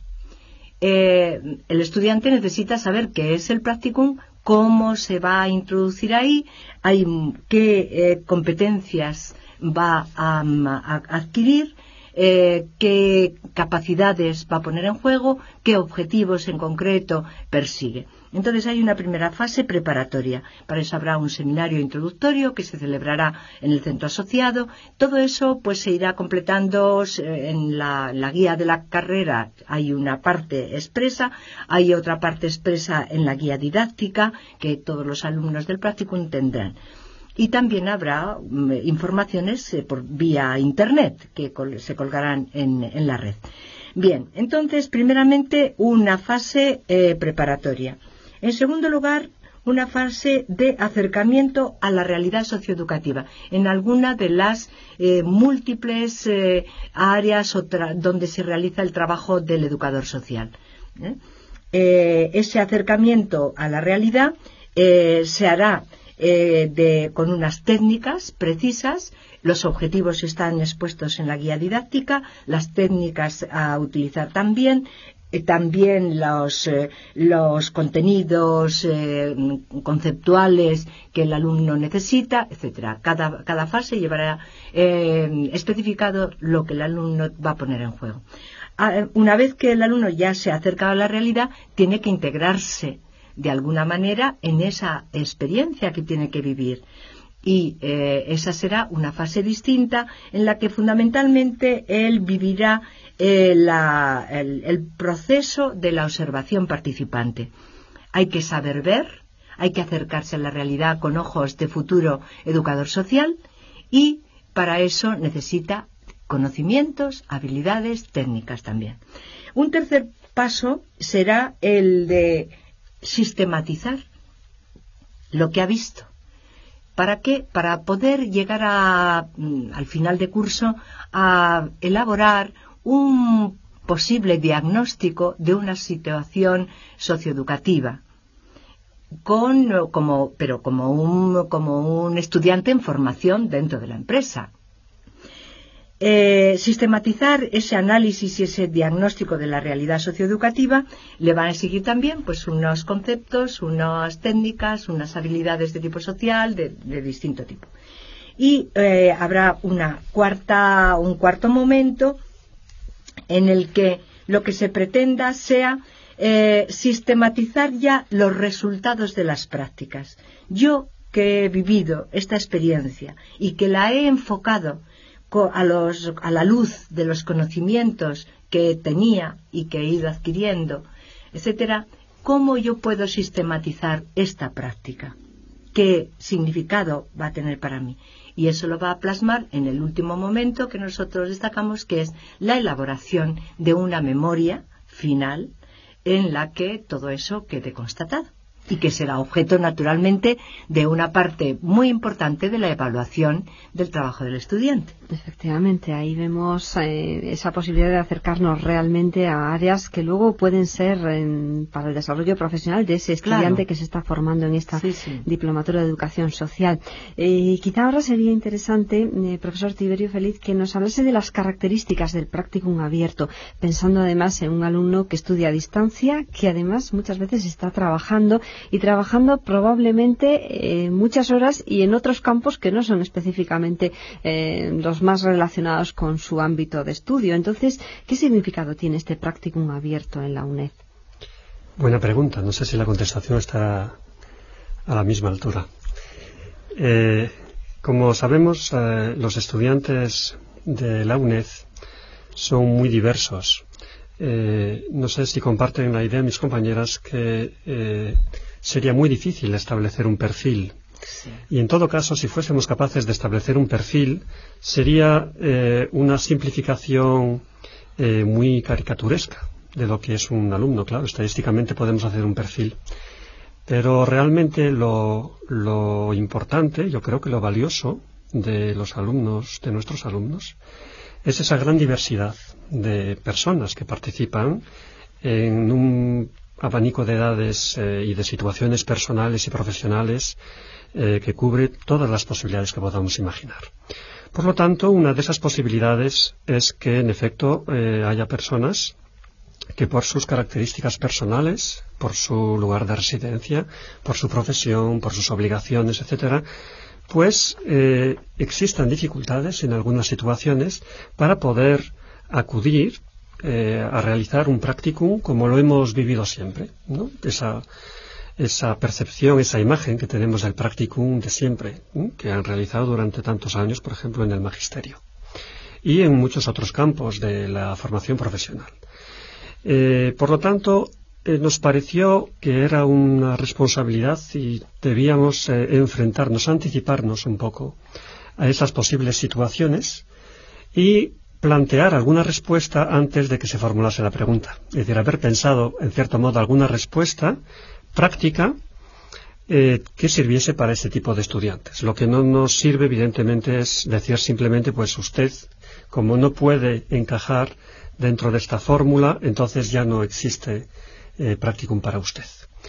Speaker 5: Eh, el estudiante necesita saber qué es el Practicum, cómo se va a introducir ahí, hay, qué eh, competencias va a, a adquirir, eh, qué capacidades va a poner en juego, qué objetivos en concreto persigue. Entonces hay una primera fase preparatoria. Para eso habrá un seminario introductorio que se celebrará en el centro asociado. Todo eso pues se irá completando en la, la guía de la carrera. Hay una parte expresa, hay otra parte expresa en la guía didáctica que todos los alumnos del Practicum tendrán. Y también habrá um, informaciones eh, por vía internet que col- se colgarán en, en la red. Bien, entonces primeramente una fase eh, preparatoria. En segundo lugar, una fase de acercamiento a la realidad socioeducativa en alguna de las eh, múltiples eh, áreas donde se realiza el trabajo del educador social. ¿Eh? Eh, ese acercamiento a la realidad eh, se hará eh, de, con unas técnicas precisas. Los objetivos están expuestos en la guía didáctica, las técnicas a utilizar también. Eh, también los, eh, los contenidos eh, conceptuales que el alumno necesita, etcétera. Cada, cada fase llevará eh, especificado lo que el alumno va a poner en juego. Ah, una vez que el alumno ya se ha acercado a la realidad, tiene que integrarse de alguna manera en esa experiencia que tiene que vivir. y eh, esa será una fase distinta en la que fundamentalmente él vivirá eh, la, el, el proceso de la observación participante. Hay que saber ver, hay que acercarse a la realidad con ojos de futuro educador social, y para eso necesita conocimientos, habilidades, técnicas también. Un tercer paso será el de sistematizar lo que ha visto. ¿Para qué? Para poder llegar a, al final de curso a elaborar un posible diagnóstico de una situación socioeducativa, con, como, pero como un, como un estudiante en formación dentro de la empresa. Eh, sistematizar ese análisis y ese diagnóstico de la realidad socioeducativa le van a exigir también pues unos conceptos, unas técnicas, unas habilidades de tipo social, de, de distinto tipo. Y eh, habrá una cuarta, un cuarto momento en el que lo que se pretenda sea eh, sistematizar ya los resultados de las prácticas. Yo que he vivido esta experiencia y que la he enfocado A, los, a la luz de los conocimientos que tenía y que he ido adquiriendo, etcétera, ¿cómo yo puedo sistematizar esta práctica? ¿Qué significado va a tener para mí? Y eso lo va a plasmar en el último momento que nosotros destacamos, que es la elaboración de una memoria final en la que todo eso quede constatado, y que será objeto naturalmente de una parte muy importante de la evaluación del trabajo del estudiante.
Speaker 1: Efectivamente, ahí vemos eh, esa posibilidad de acercarnos realmente a áreas que luego pueden ser eh, para el desarrollo profesional de ese estudiante, claro, que se está formando en esta sí, sí. diplomatura de educación social. Eh, quizá ahora sería interesante, eh, profesor Tiberio Feliz, que nos hablase de las características del practicum abierto, pensando además en un alumno que estudia a distancia, que además muchas veces está trabajando y trabajando probablemente eh, muchas horas y en otros campos que no son específicamente eh, los más relacionados con su ámbito de estudio. Entonces, ¿qué significado tiene este practicum abierto en la UNED?
Speaker 6: Buena pregunta. No sé si la contestación está a la misma altura. Eh, como sabemos, eh, los estudiantes de la UNED son muy diversos. Eh, no sé si comparten la idea mis compañeras que eh, sería muy difícil establecer un perfil. Sí. Y en todo caso, si fuésemos capaces de establecer un perfil, sería eh, una simplificación eh, muy caricaturesca de lo que es un alumno. Claro, estadísticamente podemos hacer un perfil, pero realmente lo, lo importante, yo creo que lo valioso de los alumnos, de nuestros alumnos, es esa gran diversidad de personas que participan en un abanico de edades eh, y de situaciones personales y profesionales eh, que cubre todas las posibilidades que podamos imaginar. Por lo tanto, una de esas posibilidades es que, en efecto, eh, haya personas que por sus características personales, por su lugar de residencia, por su profesión, por sus obligaciones, etcétera, pues eh, existan dificultades en algunas situaciones para poder acudir eh, a realizar un practicum como lo hemos vivido siempre, ¿no? Esa, esa percepción, esa imagen que tenemos del practicum de siempre, ¿no? Que han realizado durante tantos años, por ejemplo, en el magisterio y en muchos otros campos de la formación profesional. Eh, por lo tanto, eh, nos pareció que era una responsabilidad y debíamos eh, enfrentarnos, anticiparnos un poco a esas posibles situaciones y plantear alguna respuesta antes de que se formulase la pregunta. Es decir, haber pensado, en cierto modo, alguna respuesta práctica eh, que sirviese para este tipo de estudiantes. Lo que no nos sirve, evidentemente, es decir simplemente, pues usted, como no puede encajar dentro de esta fórmula, entonces ya no existe eh, practicum para usted.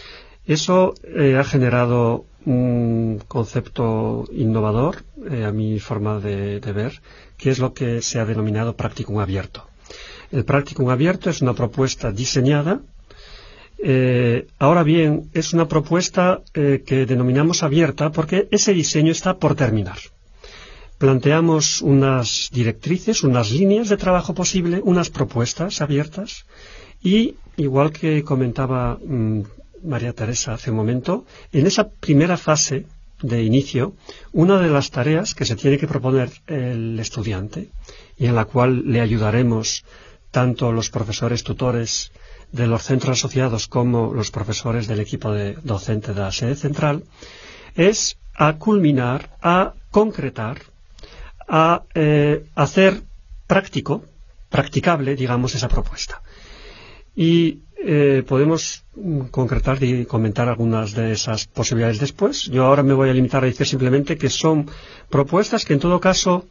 Speaker 6: Eso eh, ha generado un concepto innovador, eh, a mi forma de, de ver, que es lo que se ha denominado practicum abierto. El practicum abierto es una propuesta diseñada. Eh, ahora bien, es una propuesta eh, que denominamos abierta porque ese diseño está por terminar. Planteamos unas directrices, unas líneas de trabajo posible, unas propuestas abiertas y, igual que comentaba mmm, María Teresa hace un momento, en esa primera fase de inicio una de las tareas que se tiene que proponer el estudiante y en la cual le ayudaremos tanto los profesores tutores de los centros asociados como los profesores del equipo de docente de la sede central, es a culminar, a concretar, a eh, hacer práctico, practicable, digamos, esa propuesta. Y eh, podemos concretar y comentar algunas de esas posibilidades después. Yo ahora me voy a limitar a decir simplemente que son propuestas que en todo caso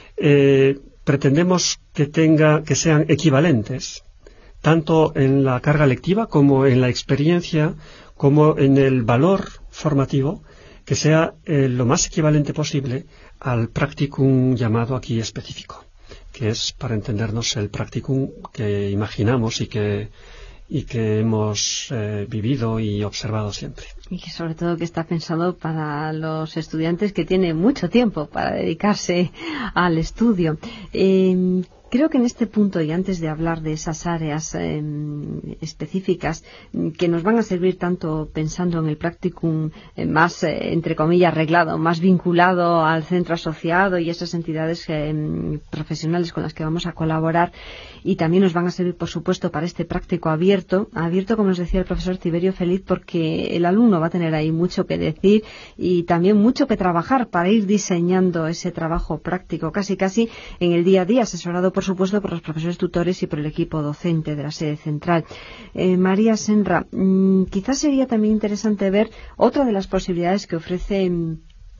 Speaker 6: eh, pretendemos que tenga, que sean equivalentes, tanto en la carga lectiva como en la experiencia, como en el valor formativo, que sea eh, lo más equivalente posible al practicum llamado aquí específico, que es, para entendernos, el practicum que imaginamos y que, y que hemos eh, vivido y observado siempre.
Speaker 1: Y que sobre todo que está pensado para los estudiantes que tienen mucho tiempo para dedicarse al estudio. Eh, Creo que en este punto, y antes de hablar de esas áreas eh, específicas que nos van a servir tanto pensando en el practicum eh, más, eh, entre comillas, arreglado, más vinculado al centro asociado y esas entidades eh, profesionales con las que vamos a colaborar, y también nos van a servir, por supuesto, para este práctico abierto, abierto, como nos decía el profesor Tiberio Feliz, porque el alumno va a tener ahí mucho que decir y también mucho que trabajar para ir diseñando ese trabajo práctico, casi casi en el día a día, asesorado por supuesto por los profesores tutores y por el equipo docente de la sede central. Eh, María Senra, mmm, quizás sería también interesante ver otra de las posibilidades que ofrece mmm,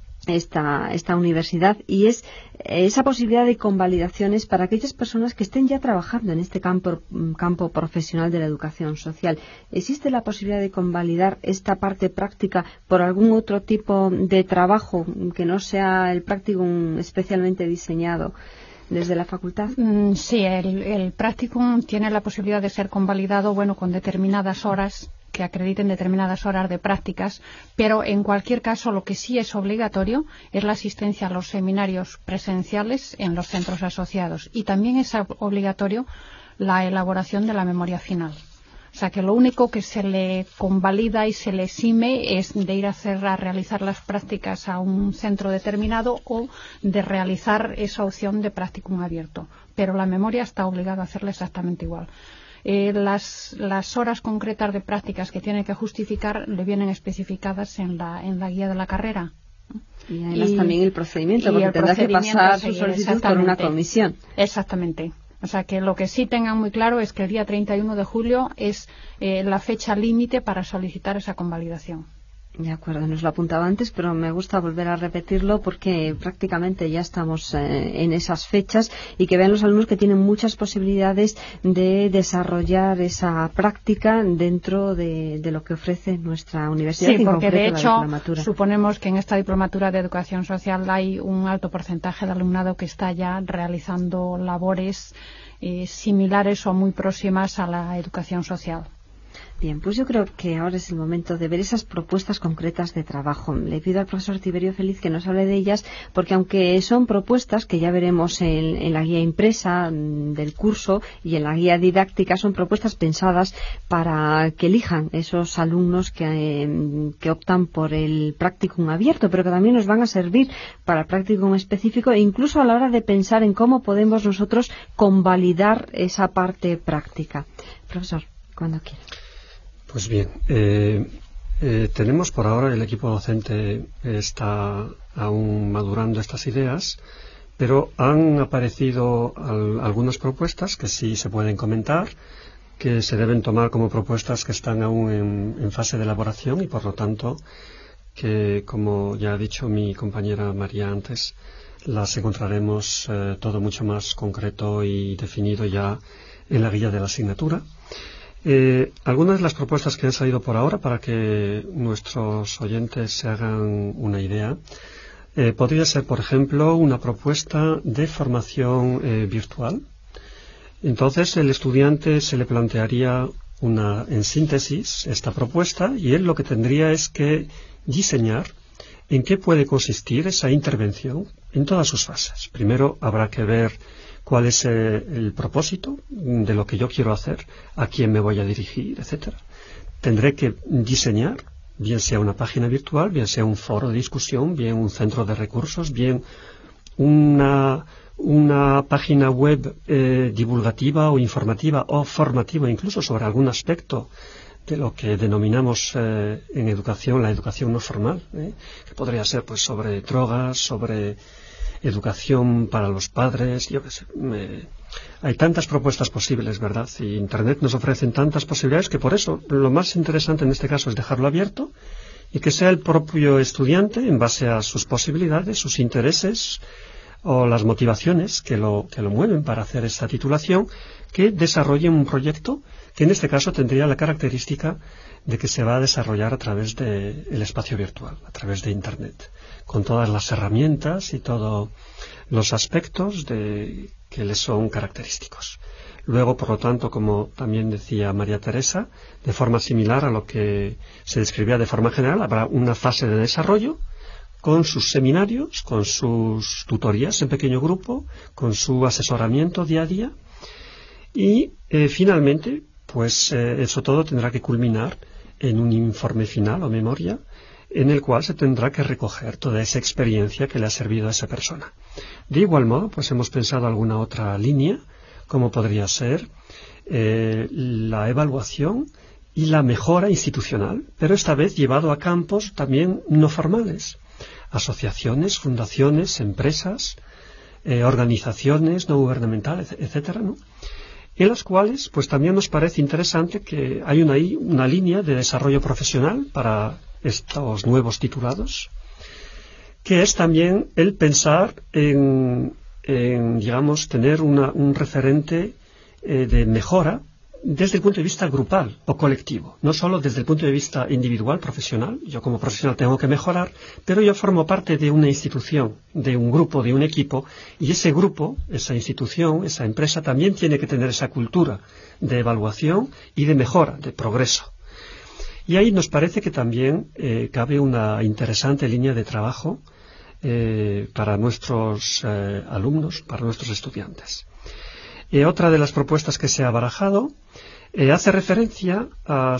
Speaker 1: esta, esta universidad, y es esa posibilidad de convalidaciones para aquellas personas que estén ya trabajando en este campo, campo profesional de la educación social. ¿Existe la posibilidad de convalidar esta parte práctica por algún otro tipo de trabajo que no sea el practicum especialmente diseñado desde la facultad?
Speaker 4: Sí, el, el practicum tiene la posibilidad de ser convalidado, bueno, con determinadas horas, que acrediten determinadas horas de prácticas, pero en cualquier caso lo que sí es obligatorio es la asistencia a los seminarios presenciales en los centros asociados, y también es obligatorio la elaboración de la memoria final. O sea que lo único que se le convalida y se le exime es de ir a, hacer, a realizar las prácticas a un centro determinado o de realizar esa opción de practicum abierto. Pero la memoria está obligada a hacerla exactamente igual. Eh, las, las horas concretas de prácticas que tiene que justificar le vienen especificadas en la, en la guía de la carrera.
Speaker 1: Y además y, también el procedimiento, porque tendrá que pasar su solicitud por una comisión.
Speaker 4: Exactamente. O sea que lo que sí tengan muy claro es que el día treinta y uno de julio es eh, la fecha límite para solicitar esa convalidación.
Speaker 1: De acuerdo, nos lo apuntaba antes, pero me gusta volver a repetirlo porque prácticamente ya estamos eh, en esas fechas, y que vean los alumnos que tienen muchas posibilidades de desarrollar esa práctica dentro de, de lo que ofrece nuestra universidad.
Speaker 4: Sí, porque de hecho suponemos que en esta diplomatura de educación social hay un alto porcentaje de alumnado que está ya realizando labores eh, similares o muy próximas a la educación social.
Speaker 1: Bien, pues yo creo que ahora es el momento de ver esas propuestas concretas de trabajo. Le pido al profesor Tiberio Feliz que nos hable de ellas, porque aunque son propuestas que ya veremos en, en la guía impresa del curso y en la guía didáctica, son propuestas pensadas para que elijan esos alumnos que, eh, que optan por el practicum abierto, pero que también nos van a servir para el practicum específico, e incluso a la hora de pensar en cómo podemos nosotros convalidar esa parte práctica. Profesor, cuando quiera.
Speaker 6: Pues bien, eh, eh, tenemos por ahora, el equipo docente está aún madurando estas ideas, pero han aparecido al, algunas propuestas que sí se pueden comentar, que se deben tomar como propuestas que están aún en, en fase de elaboración, y por lo tanto que, como ya ha dicho mi compañera María antes, las encontraremos eh, todo mucho más concreto y definido ya en la guía de la asignatura. Eh, algunas de las propuestas que han salido por ahora, para que nuestros oyentes se hagan una idea, eh, podría ser, por ejemplo, una propuesta de formación eh, virtual. Entonces, el estudiante se le plantearía una, en síntesis, esta propuesta, y él lo que tendría es que diseñar en qué puede consistir esa intervención en todas sus fases. Primero habrá que ver cuál es eh, el propósito de lo que yo quiero hacer, a quién me voy a dirigir, etcétera. Tendré que diseñar bien sea una página virtual, bien sea un foro de discusión, bien un centro de recursos, bien una, una página web eh, divulgativa o informativa o formativa incluso sobre algún aspecto de lo que denominamos eh, en educación la educación no formal, ¿eh? que podría ser pues sobre drogas, sobre educación para los padres, yo qué sé. Eh, hay tantas propuestas posibles, ¿verdad? Y Internet nos ofrece tantas posibilidades que por eso lo más interesante en este caso es dejarlo abierto y que sea el propio estudiante, en base a sus posibilidades, sus intereses o las motivaciones que lo, que lo mueven para hacer esta titulación, que desarrolle un proyecto que en este caso tendría la característica de que se va a desarrollar a través del espacio virtual, a través de Internet, con todas las herramientas y todos los aspectos de, que les son característicos. Luego, por lo tanto, como también decía María Teresa, de forma similar a lo que se describía de forma general, habrá una fase de desarrollo con sus seminarios, con sus tutorías en pequeño grupo, con su asesoramiento día a día y, eh, finalmente, pues eh, eso todo tendrá que culminar en un informe final o memoria en el cual se tendrá que recoger toda esa experiencia que le ha servido a esa persona. De igual modo, pues hemos pensado alguna otra línea, como podría ser eh, la evaluación y la mejora institucional, pero esta vez llevado a campos también no formales, asociaciones, fundaciones, empresas, eh, organizaciones no gubernamentales, etcétera, ¿no? En las cuales, pues también nos parece interesante que hay una, una línea de desarrollo profesional para estos nuevos titulados, que es también el pensar en, en digamos, tener una, un referente eh, de mejora desde el punto de vista grupal o colectivo, no solo desde el punto de vista individual, profesional. Yo como profesional tengo que mejorar, pero yo formo parte de una institución, de un grupo, de un equipo, y ese grupo, esa institución, esa empresa también tiene que tener esa cultura de evaluación y de mejora, de progreso. Y ahí nos parece que también eh, cabe una interesante línea de trabajo eh, para nuestros eh, alumnos, para nuestros estudiantes. Eh, otra de las propuestas que se ha barajado eh, hace referencia a,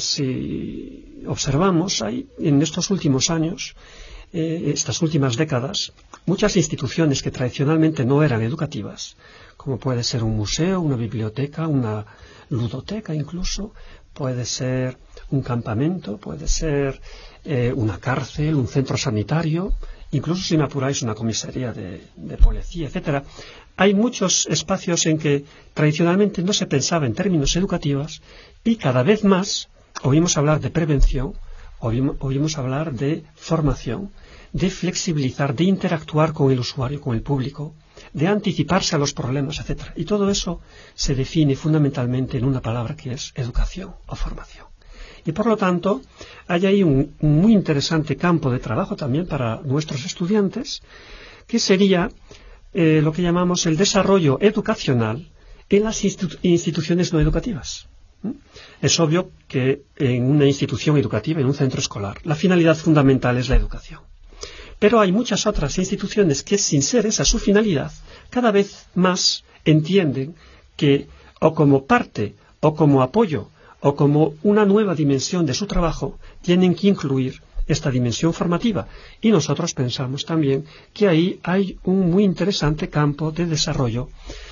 Speaker 6: si observamos, hay en estos últimos años, eh, estas últimas décadas, muchas instituciones que tradicionalmente no eran educativas, como puede ser un museo, una biblioteca, una ludoteca incluso, puede ser un campamento, puede ser eh, una cárcel, un centro sanitario, incluso si me apuráis una comisaría de, de policía, etcétera. Hay muchos espacios en que tradicionalmente no se pensaba en términos educativos y cada vez más oímos hablar de prevención, oímos, oímos hablar de formación, de flexibilizar, de interactuar con el usuario, con el público, de anticiparse a los problemas, etcétera. Y todo eso se define fundamentalmente en una palabra que es educación o formación. Y por lo tanto, hay ahí un, un muy interesante campo de trabajo también para nuestros estudiantes, que sería eh, lo que llamamos el desarrollo educacional en las institu- instituciones no educativas. ¿Mm? Es obvio que en una institución educativa, en un centro escolar, la finalidad fundamental es la educación. Pero hay muchas otras instituciones que, sin ser esa su finalidad, cada vez más entienden que, o como parte, o como apoyo, o como una nueva dimensión de su trabajo, tienen que incluir esta dimensión formativa. Y nosotros pensamos también que ahí hay un muy interesante campo de desarrollo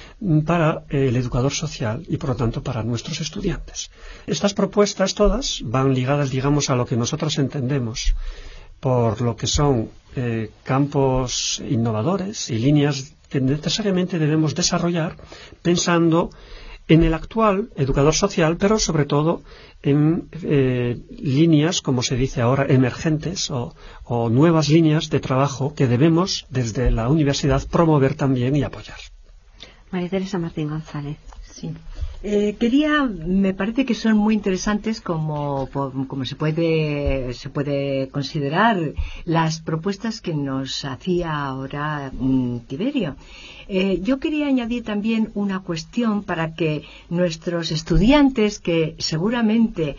Speaker 6: para el educador social y, por lo tanto, para nuestros estudiantes. Estas propuestas todas van ligadas, digamos, a lo que nosotros entendemos por lo que son eh, campos innovadores y líneas que necesariamente debemos desarrollar pensando en el actual educador social, pero sobre todo en eh, líneas, como se dice ahora, emergentes o, o nuevas líneas de trabajo que debemos desde la universidad promover también y apoyar.
Speaker 1: María Teresa Martín González.
Speaker 5: Sí. Eh, quería, me parece que son muy interesantes como, como se puede, se puede considerar las propuestas que nos hacía ahora mm, Tiberio. Eh, yo quería añadir también una cuestión para que nuestros estudiantes, que seguramente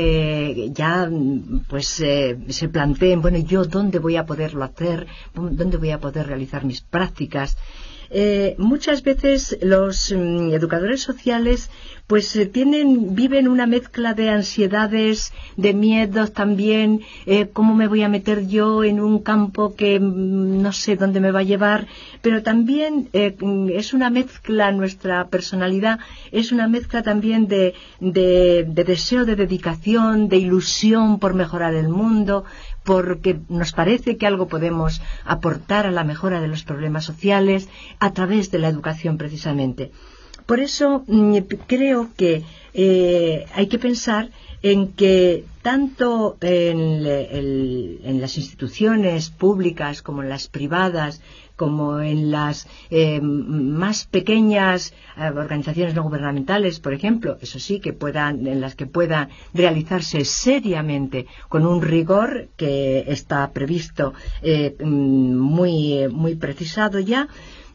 Speaker 5: eh, ya pues eh, se planteen, bueno, yo dónde voy a poderlo hacer, dónde voy a poder realizar mis prácticas. eh, muchas veces los mm, educadores sociales pues eh, tienen, viven una mezcla de ansiedades, de miedos también, eh, cómo me voy a meter yo en un campo que mm, no sé dónde me va a llevar, pero también eh, es una mezcla, nuestra personalidad es una mezcla también de, de, de deseo de dedicación, de ilusión por mejorar el mundo, porque nos parece que algo podemos aportar a la mejora de los problemas sociales a través de la educación precisamente. Por eso mmm, creo que eh, hay que pensar en que tanto en, el, en las instituciones públicas como en las privadas, como en las eh, más pequeñas eh, organizaciones no gubernamentales, por ejemplo, eso sí, que puedan, en las que puedan realizarse seriamente con un rigor que está previsto eh, muy, muy precisado ya,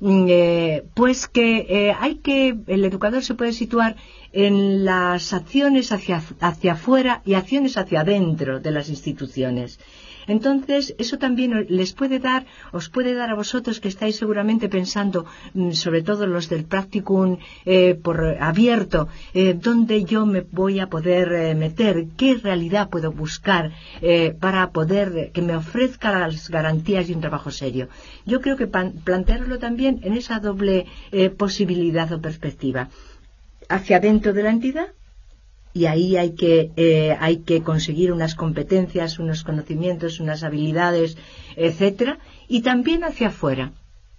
Speaker 5: eh, pues que eh, hay que, el educador se puede situar en las acciones hacia, hacia afuera y acciones hacia adentro de las instituciones. Entonces, eso también les puede dar, os puede dar a vosotros que estáis seguramente pensando, sobre todo los del practicum eh, por abierto, eh, dónde yo me voy a poder eh, meter, qué realidad puedo buscar eh, para poder que me ofrezca las garantías de un trabajo serio. Yo creo que plantearlo también en esa doble eh, posibilidad o perspectiva, hacia dentro de la entidad. Y ahí hay que, eh, hay que conseguir unas competencias, unos conocimientos, unas habilidades, etcétera, y también hacia afuera.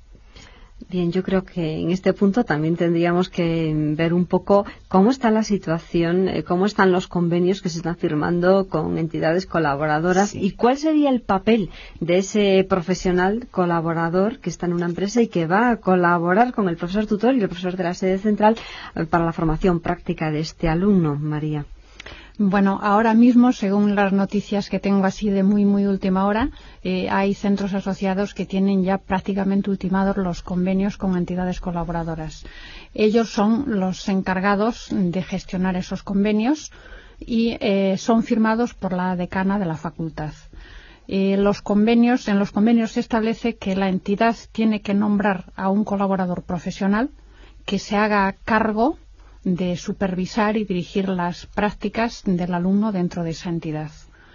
Speaker 1: Bien, yo creo que en este punto también tendríamos que ver un poco cómo está la situación, eh, cómo están los convenios que se están firmando con entidades colaboradoras, sí, y cuál sería el papel de ese profesional colaborador que está en una empresa y que va a colaborar con el profesor tutor y el profesor de la sede central eh, para la formación práctica de este alumno, María.
Speaker 4: Bueno, ahora mismo, según las noticias que tengo así de muy, muy última hora, eh, hay centros asociados que tienen ya prácticamente ultimados los convenios con entidades colaboradoras. Ellos son los encargados de gestionar esos convenios y eh, son firmados por la decana de la facultad. Eh, los convenios, en los convenios se establece que la entidad tiene que nombrar a un colaborador profesional que se haga cargo de supervisar y dirigir las prácticas del alumno dentro de esa entidad.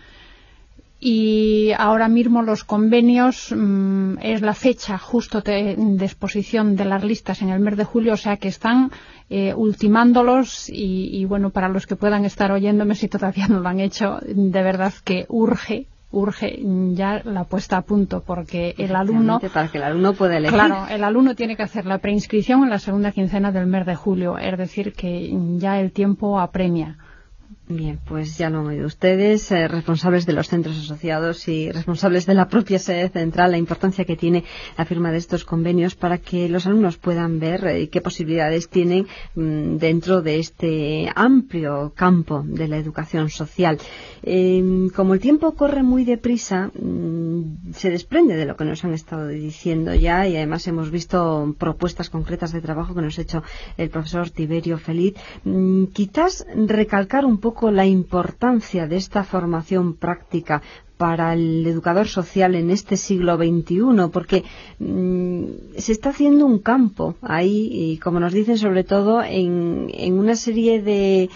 Speaker 4: Y ahora mismo los convenios mmm, es la fecha justo de, de exposición de las listas en el mes de julio, o sea que están eh, ultimándolos y, y bueno, para los que puedan estar oyéndome, si todavía no lo han hecho, de verdad que urge urge ya la puesta a punto, porque el alumno,
Speaker 1: para que el alumno pueda elegir.
Speaker 4: Claro, el alumno tiene que hacer la preinscripción en la segunda quincena del mes de julio, es decir, que ya el tiempo apremia.
Speaker 1: Bien, pues ya lo han oído ustedes, eh, responsables de los centros asociados y responsables de la propia sede central, la importancia que tiene la firma de estos convenios para que los alumnos puedan ver eh, qué posibilidades tienen mmm, dentro de este amplio campo de la educación social. Eh, como el tiempo corre muy deprisa, mmm, se desprende de lo que nos han estado diciendo ya, y además hemos visto propuestas concretas de trabajo que nos ha hecho el profesor Tiberio Feliz. Mmm, quizás recalcar un poco la importancia de esta formación práctica para el educador social en este siglo veintiuno, porque mmm, se está haciendo un campo ahí, y como nos dicen, sobre todo en, en una serie de,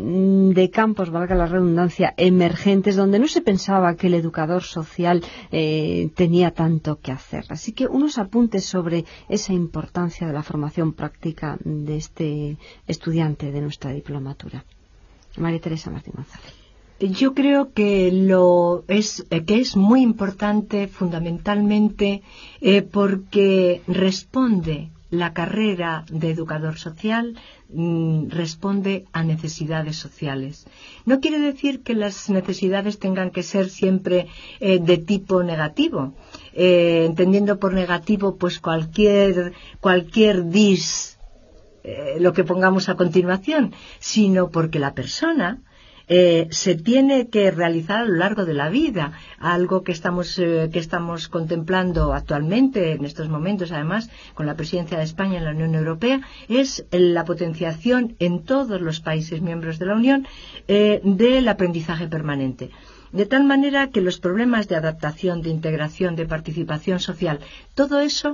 Speaker 1: de campos, valga la redundancia, emergentes, donde no se pensaba que el educador social eh, tenía tanto que hacer. Así que unos apuntes sobre esa importancia de la formación práctica de este estudiante de nuestra diplomatura. María Teresa Martín González.
Speaker 5: Yo creo que lo es que es muy importante fundamentalmente eh, porque responde la carrera de educador social mmm, responde a necesidades sociales. No quiere decir que las necesidades tengan que ser siempre eh, de tipo negativo, eh, entendiendo por negativo pues cualquier cualquier dis eh, lo que pongamos a continuación, sino porque la persona Eh, se tiene que realizar a lo largo de la vida, algo que estamos eh, que estamos contemplando actualmente en estos momentos, además con la presidencia de España en la Unión Europea, es la potenciación en todos los países miembros de la Unión eh, del aprendizaje permanente, de tal manera que los problemas de adaptación, de integración, de participación social, todo eso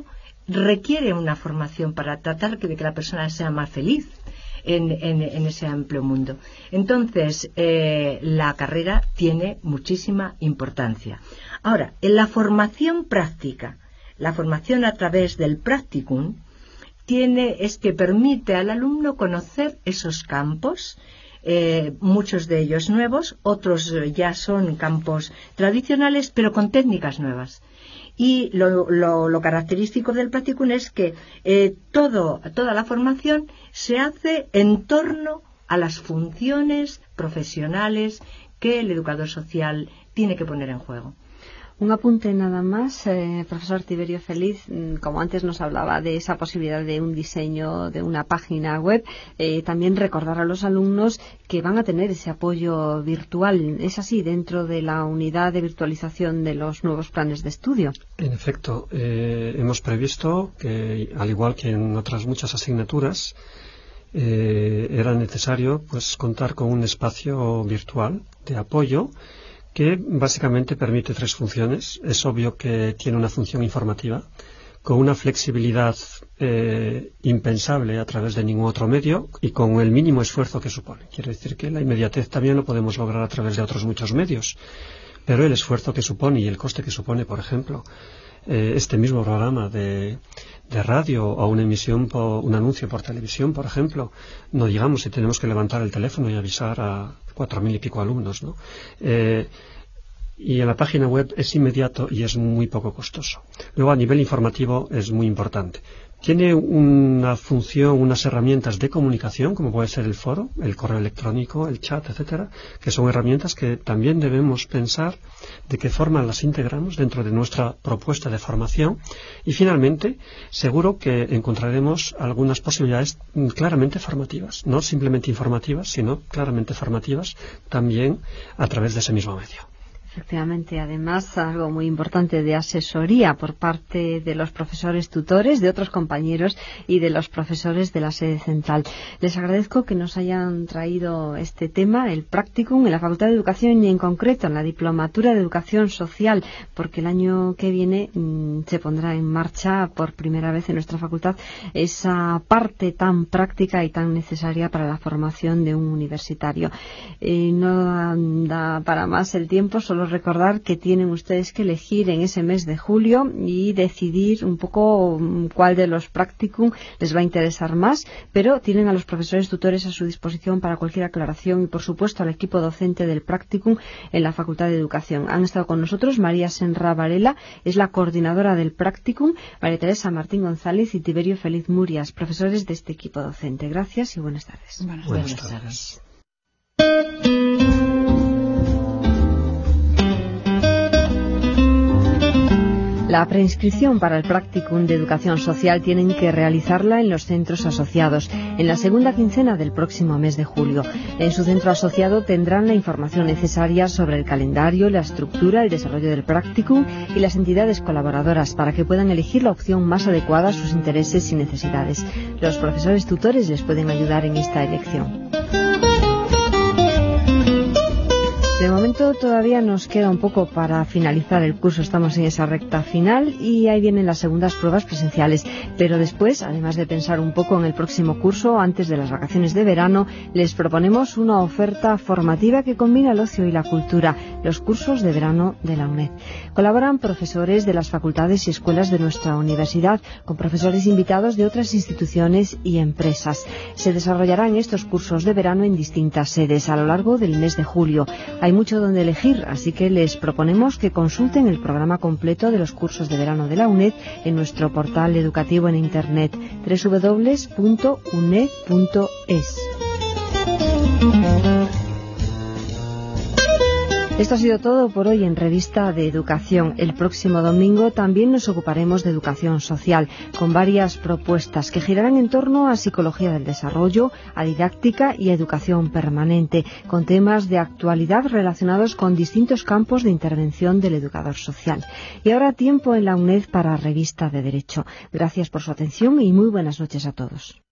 Speaker 5: requiere una formación para tratar de que la persona sea más feliz en, en, en ese amplio mundo. Entonces, eh, la carrera tiene muchísima importancia. Ahora, en la formación práctica, la formación a través del practicum, tiene, es que permite al alumno conocer esos campos, eh, muchos de ellos nuevos, otros ya son campos tradicionales, pero con técnicas nuevas. Y lo, lo, lo característico del practicum es que eh, todo, toda la formación se hace en torno a las funciones profesionales que el educador social tiene que poner en juego.
Speaker 1: Un apunte nada más, eh, profesor Tiberio Feliz, como antes nos hablaba de esa posibilidad de un diseño de una página web, eh, también recordar a los alumnos que van a tener ese apoyo virtual. ¿Es así dentro de la unidad de virtualización de los nuevos planes de estudio?
Speaker 6: En efecto, eh, hemos previsto que, al igual que en otras muchas asignaturas, eh, era necesario pues contar con un espacio virtual de apoyo que básicamente permite tres funciones. Es obvio que tiene una función informativa, con una flexibilidad eh, impensable a través de ningún otro medio y con el mínimo esfuerzo que supone. Quiere decir que la inmediatez también lo podemos lograr a través de otros muchos medios, pero el esfuerzo que supone y el coste que supone, por ejemplo, eh, este mismo programa de, de radio o una emisión, por, un anuncio por televisión, por ejemplo, no llegamos si tenemos que levantar el teléfono y avisar a cuatro mil y pico alumnos, ¿no? Eh, y en la página web es inmediato y es muy poco costoso. Luego, a nivel informativo, es muy importante. Tiene una función, unas herramientas de comunicación, como puede ser el foro, el correo electrónico, el chat, etcétera, que son herramientas que también debemos pensar de qué forma las integramos dentro de nuestra propuesta de formación. Y finalmente, seguro que encontraremos algunas posibilidades claramente formativas, no simplemente informativas, sino claramente formativas también a través de ese mismo medio.
Speaker 1: Efectivamente, además, algo muy importante de asesoría por parte de los profesores tutores, de otros compañeros y de los profesores de la sede central. Les agradezco que nos hayan traído este tema, el practicum, en la Facultad de Educación y en concreto en la Diplomatura de Educación Social, porque el año que viene mmm, se pondrá en marcha por primera vez en nuestra facultad esa parte tan práctica y tan necesaria para la formación de un universitario. Eh, no da para más el tiempo, solo recordar que tienen ustedes que elegir en ese mes de julio y decidir un poco cuál de los practicum les va a interesar más, pero tienen a los profesores tutores a su disposición para cualquier aclaración y, por supuesto, al equipo docente del practicum en la Facultad de Educación. Han estado con nosotros María Senra Varela, es la coordinadora del practicum, María Teresa Martín González y Tiberio Feliz Murias, profesores de este equipo docente. Gracias y buenas tardes.
Speaker 3: Buenas,
Speaker 6: buenas
Speaker 3: tardes.
Speaker 6: tardes.
Speaker 1: La preinscripción para el practicum de educación social tienen que realizarla en los centros asociados en la segunda quincena del próximo mes de julio. En su centro asociado tendrán la información necesaria sobre el calendario, la estructura, el desarrollo del practicum y las entidades colaboradoras para que puedan elegir la opción más adecuada a sus intereses y necesidades. Los profesores tutores les pueden ayudar en esta elección. De momento todavía nos queda un poco para finalizar el curso, estamos en esa recta final y ahí vienen las segundas pruebas presenciales, pero después, además de pensar un poco en el próximo curso antes de las vacaciones de verano, les proponemos una oferta formativa que combina el ocio y la cultura, los cursos de verano de la UNED. Colaboran profesores de las facultades y escuelas de nuestra universidad con profesores invitados de otras instituciones y empresas. Se desarrollarán estos cursos de verano en distintas sedes a lo largo del mes de julio. Hay mucho donde elegir, así que les proponemos que consulten el programa completo de los cursos de verano de la UNED en nuestro portal educativo en Internet doble u doble u doble u punto uned punto es. Esto ha sido todo por hoy en Revista de Educación. El próximo domingo también nos ocuparemos de educación social, con varias propuestas que girarán en torno a psicología del desarrollo, a didáctica y a educación permanente, con temas de actualidad relacionados con distintos campos de intervención del educador social. Y ahora tiempo en la UNED para Revista de Derecho. Gracias por su atención y muy buenas noches a todos.